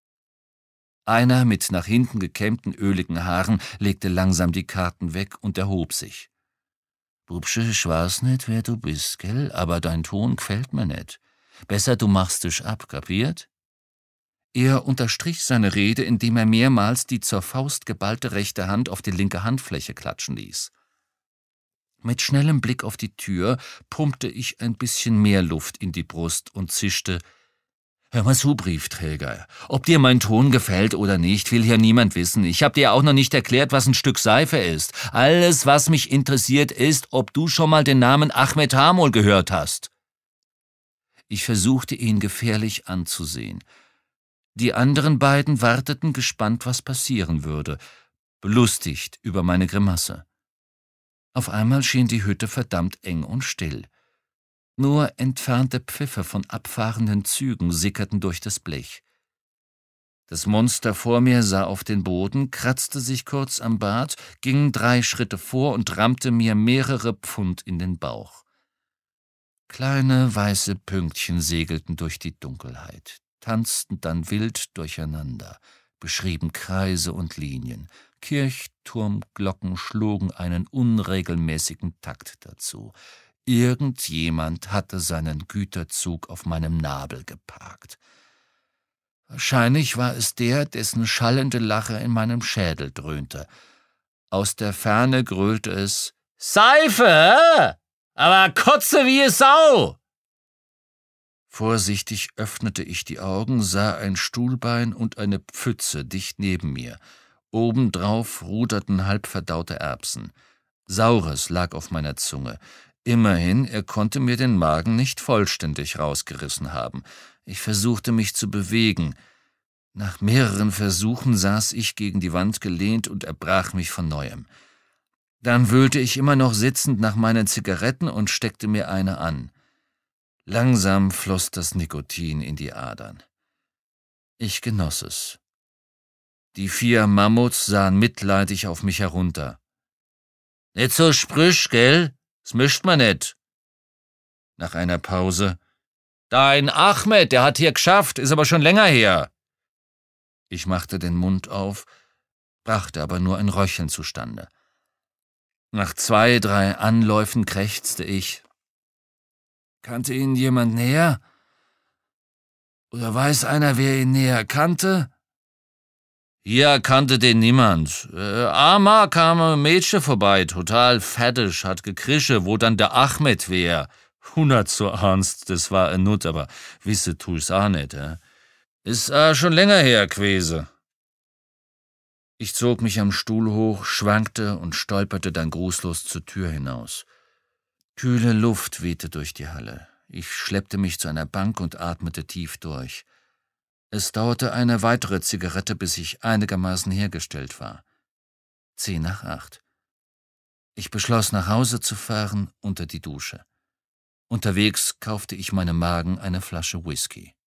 Einer mit nach hinten gekämmten, öligen Haaren legte langsam die Karten weg und erhob sich. »Bubsche, ich weiß nicht, wer du bist, gell, aber dein Ton gefällt mir nicht. Besser, du machst dich ab, kapiert?« Er unterstrich seine Rede, indem er mehrmals die zur Faust geballte rechte Hand auf die linke Handfläche klatschen ließ. Mit schnellem Blick auf die Tür pumpte ich ein bisschen mehr Luft in die Brust und zischte, »Hör mal zu, Briefträger. Ob dir mein Ton gefällt oder nicht, will hier niemand wissen. Ich hab dir auch noch nicht erklärt, was ein Stück Seife ist. Alles, was mich interessiert, ist, ob du schon mal den Namen Ahmed Hamol gehört hast.« Ich versuchte, ihn gefährlich anzusehen. Die anderen beiden warteten gespannt, was passieren würde, belustigt über meine Grimasse. Auf einmal schien die Hütte verdammt eng und still. Nur entfernte Pfiffe von abfahrenden Zügen sickerten durch das Blech. Das Monster vor mir sah auf den Boden, kratzte sich kurz am Bart, ging 3 Schritte vor und rammte mir mehrere Pfund in den Bauch. Kleine weiße Pünktchen segelten durch die Dunkelheit, tanzten dann wild durcheinander, beschrieben Kreise und Linien. Kirchturmglocken schlugen einen unregelmäßigen Takt dazu. Irgendjemand hatte seinen Güterzug auf meinem Nabel geparkt. Wahrscheinlich war es der, dessen schallende Lache in meinem Schädel dröhnte. Aus der Ferne gröhlte es, »Seife, aber kotze wie es Sau!« Vorsichtig öffnete ich die Augen, sah ein Stuhlbein und eine Pfütze dicht neben mir. Obendrauf ruderten halbverdaute Erbsen. Saures lag auf meiner Zunge. Immerhin, er konnte mir den Magen nicht vollständig rausgerissen haben. Ich versuchte mich zu bewegen. Nach mehreren Versuchen saß ich gegen die Wand gelehnt und erbrach mich von Neuem. Dann wühlte ich immer noch sitzend nach meinen Zigaretten und steckte mir eine an. Langsam floss das Nikotin in die Adern. Ich genoss es. Die 4 Mammuts sahen mitleidig auf mich herunter. »Nicht so sprüch, gell? Das mischt man nicht.« Nach einer Pause, »Dein Ahmed, der hat hier geschafft, ist aber schon länger her.« Ich machte den Mund auf, brachte aber nur ein Röcheln zustande. Nach 2, 3 Anläufen krächzte ich. »Kannte ihn jemand näher? Oder weiß einer, wer ihn näher kannte?« »Hier kannte den niemand. Einmal kam ein Mädchen vorbei, total fettisch, hat gekrische, wo dann der Ahmed wär. 100 so ernst, das war ein Nut, aber wisse tu's auch nicht. Ist schon länger her gewesen.« Ich zog mich am Stuhl hoch, schwankte und stolperte dann grußlos zur Tür hinaus. Kühle Luft wehte durch die Halle. Ich schleppte mich zu einer Bank und atmete tief durch. Es dauerte eine weitere Zigarette, bis ich einigermaßen hergestellt war. 7:50. Ich beschloss, nach Hause zu fahren, unter die Dusche. Unterwegs kaufte ich meinem Magen eine Flasche Whisky.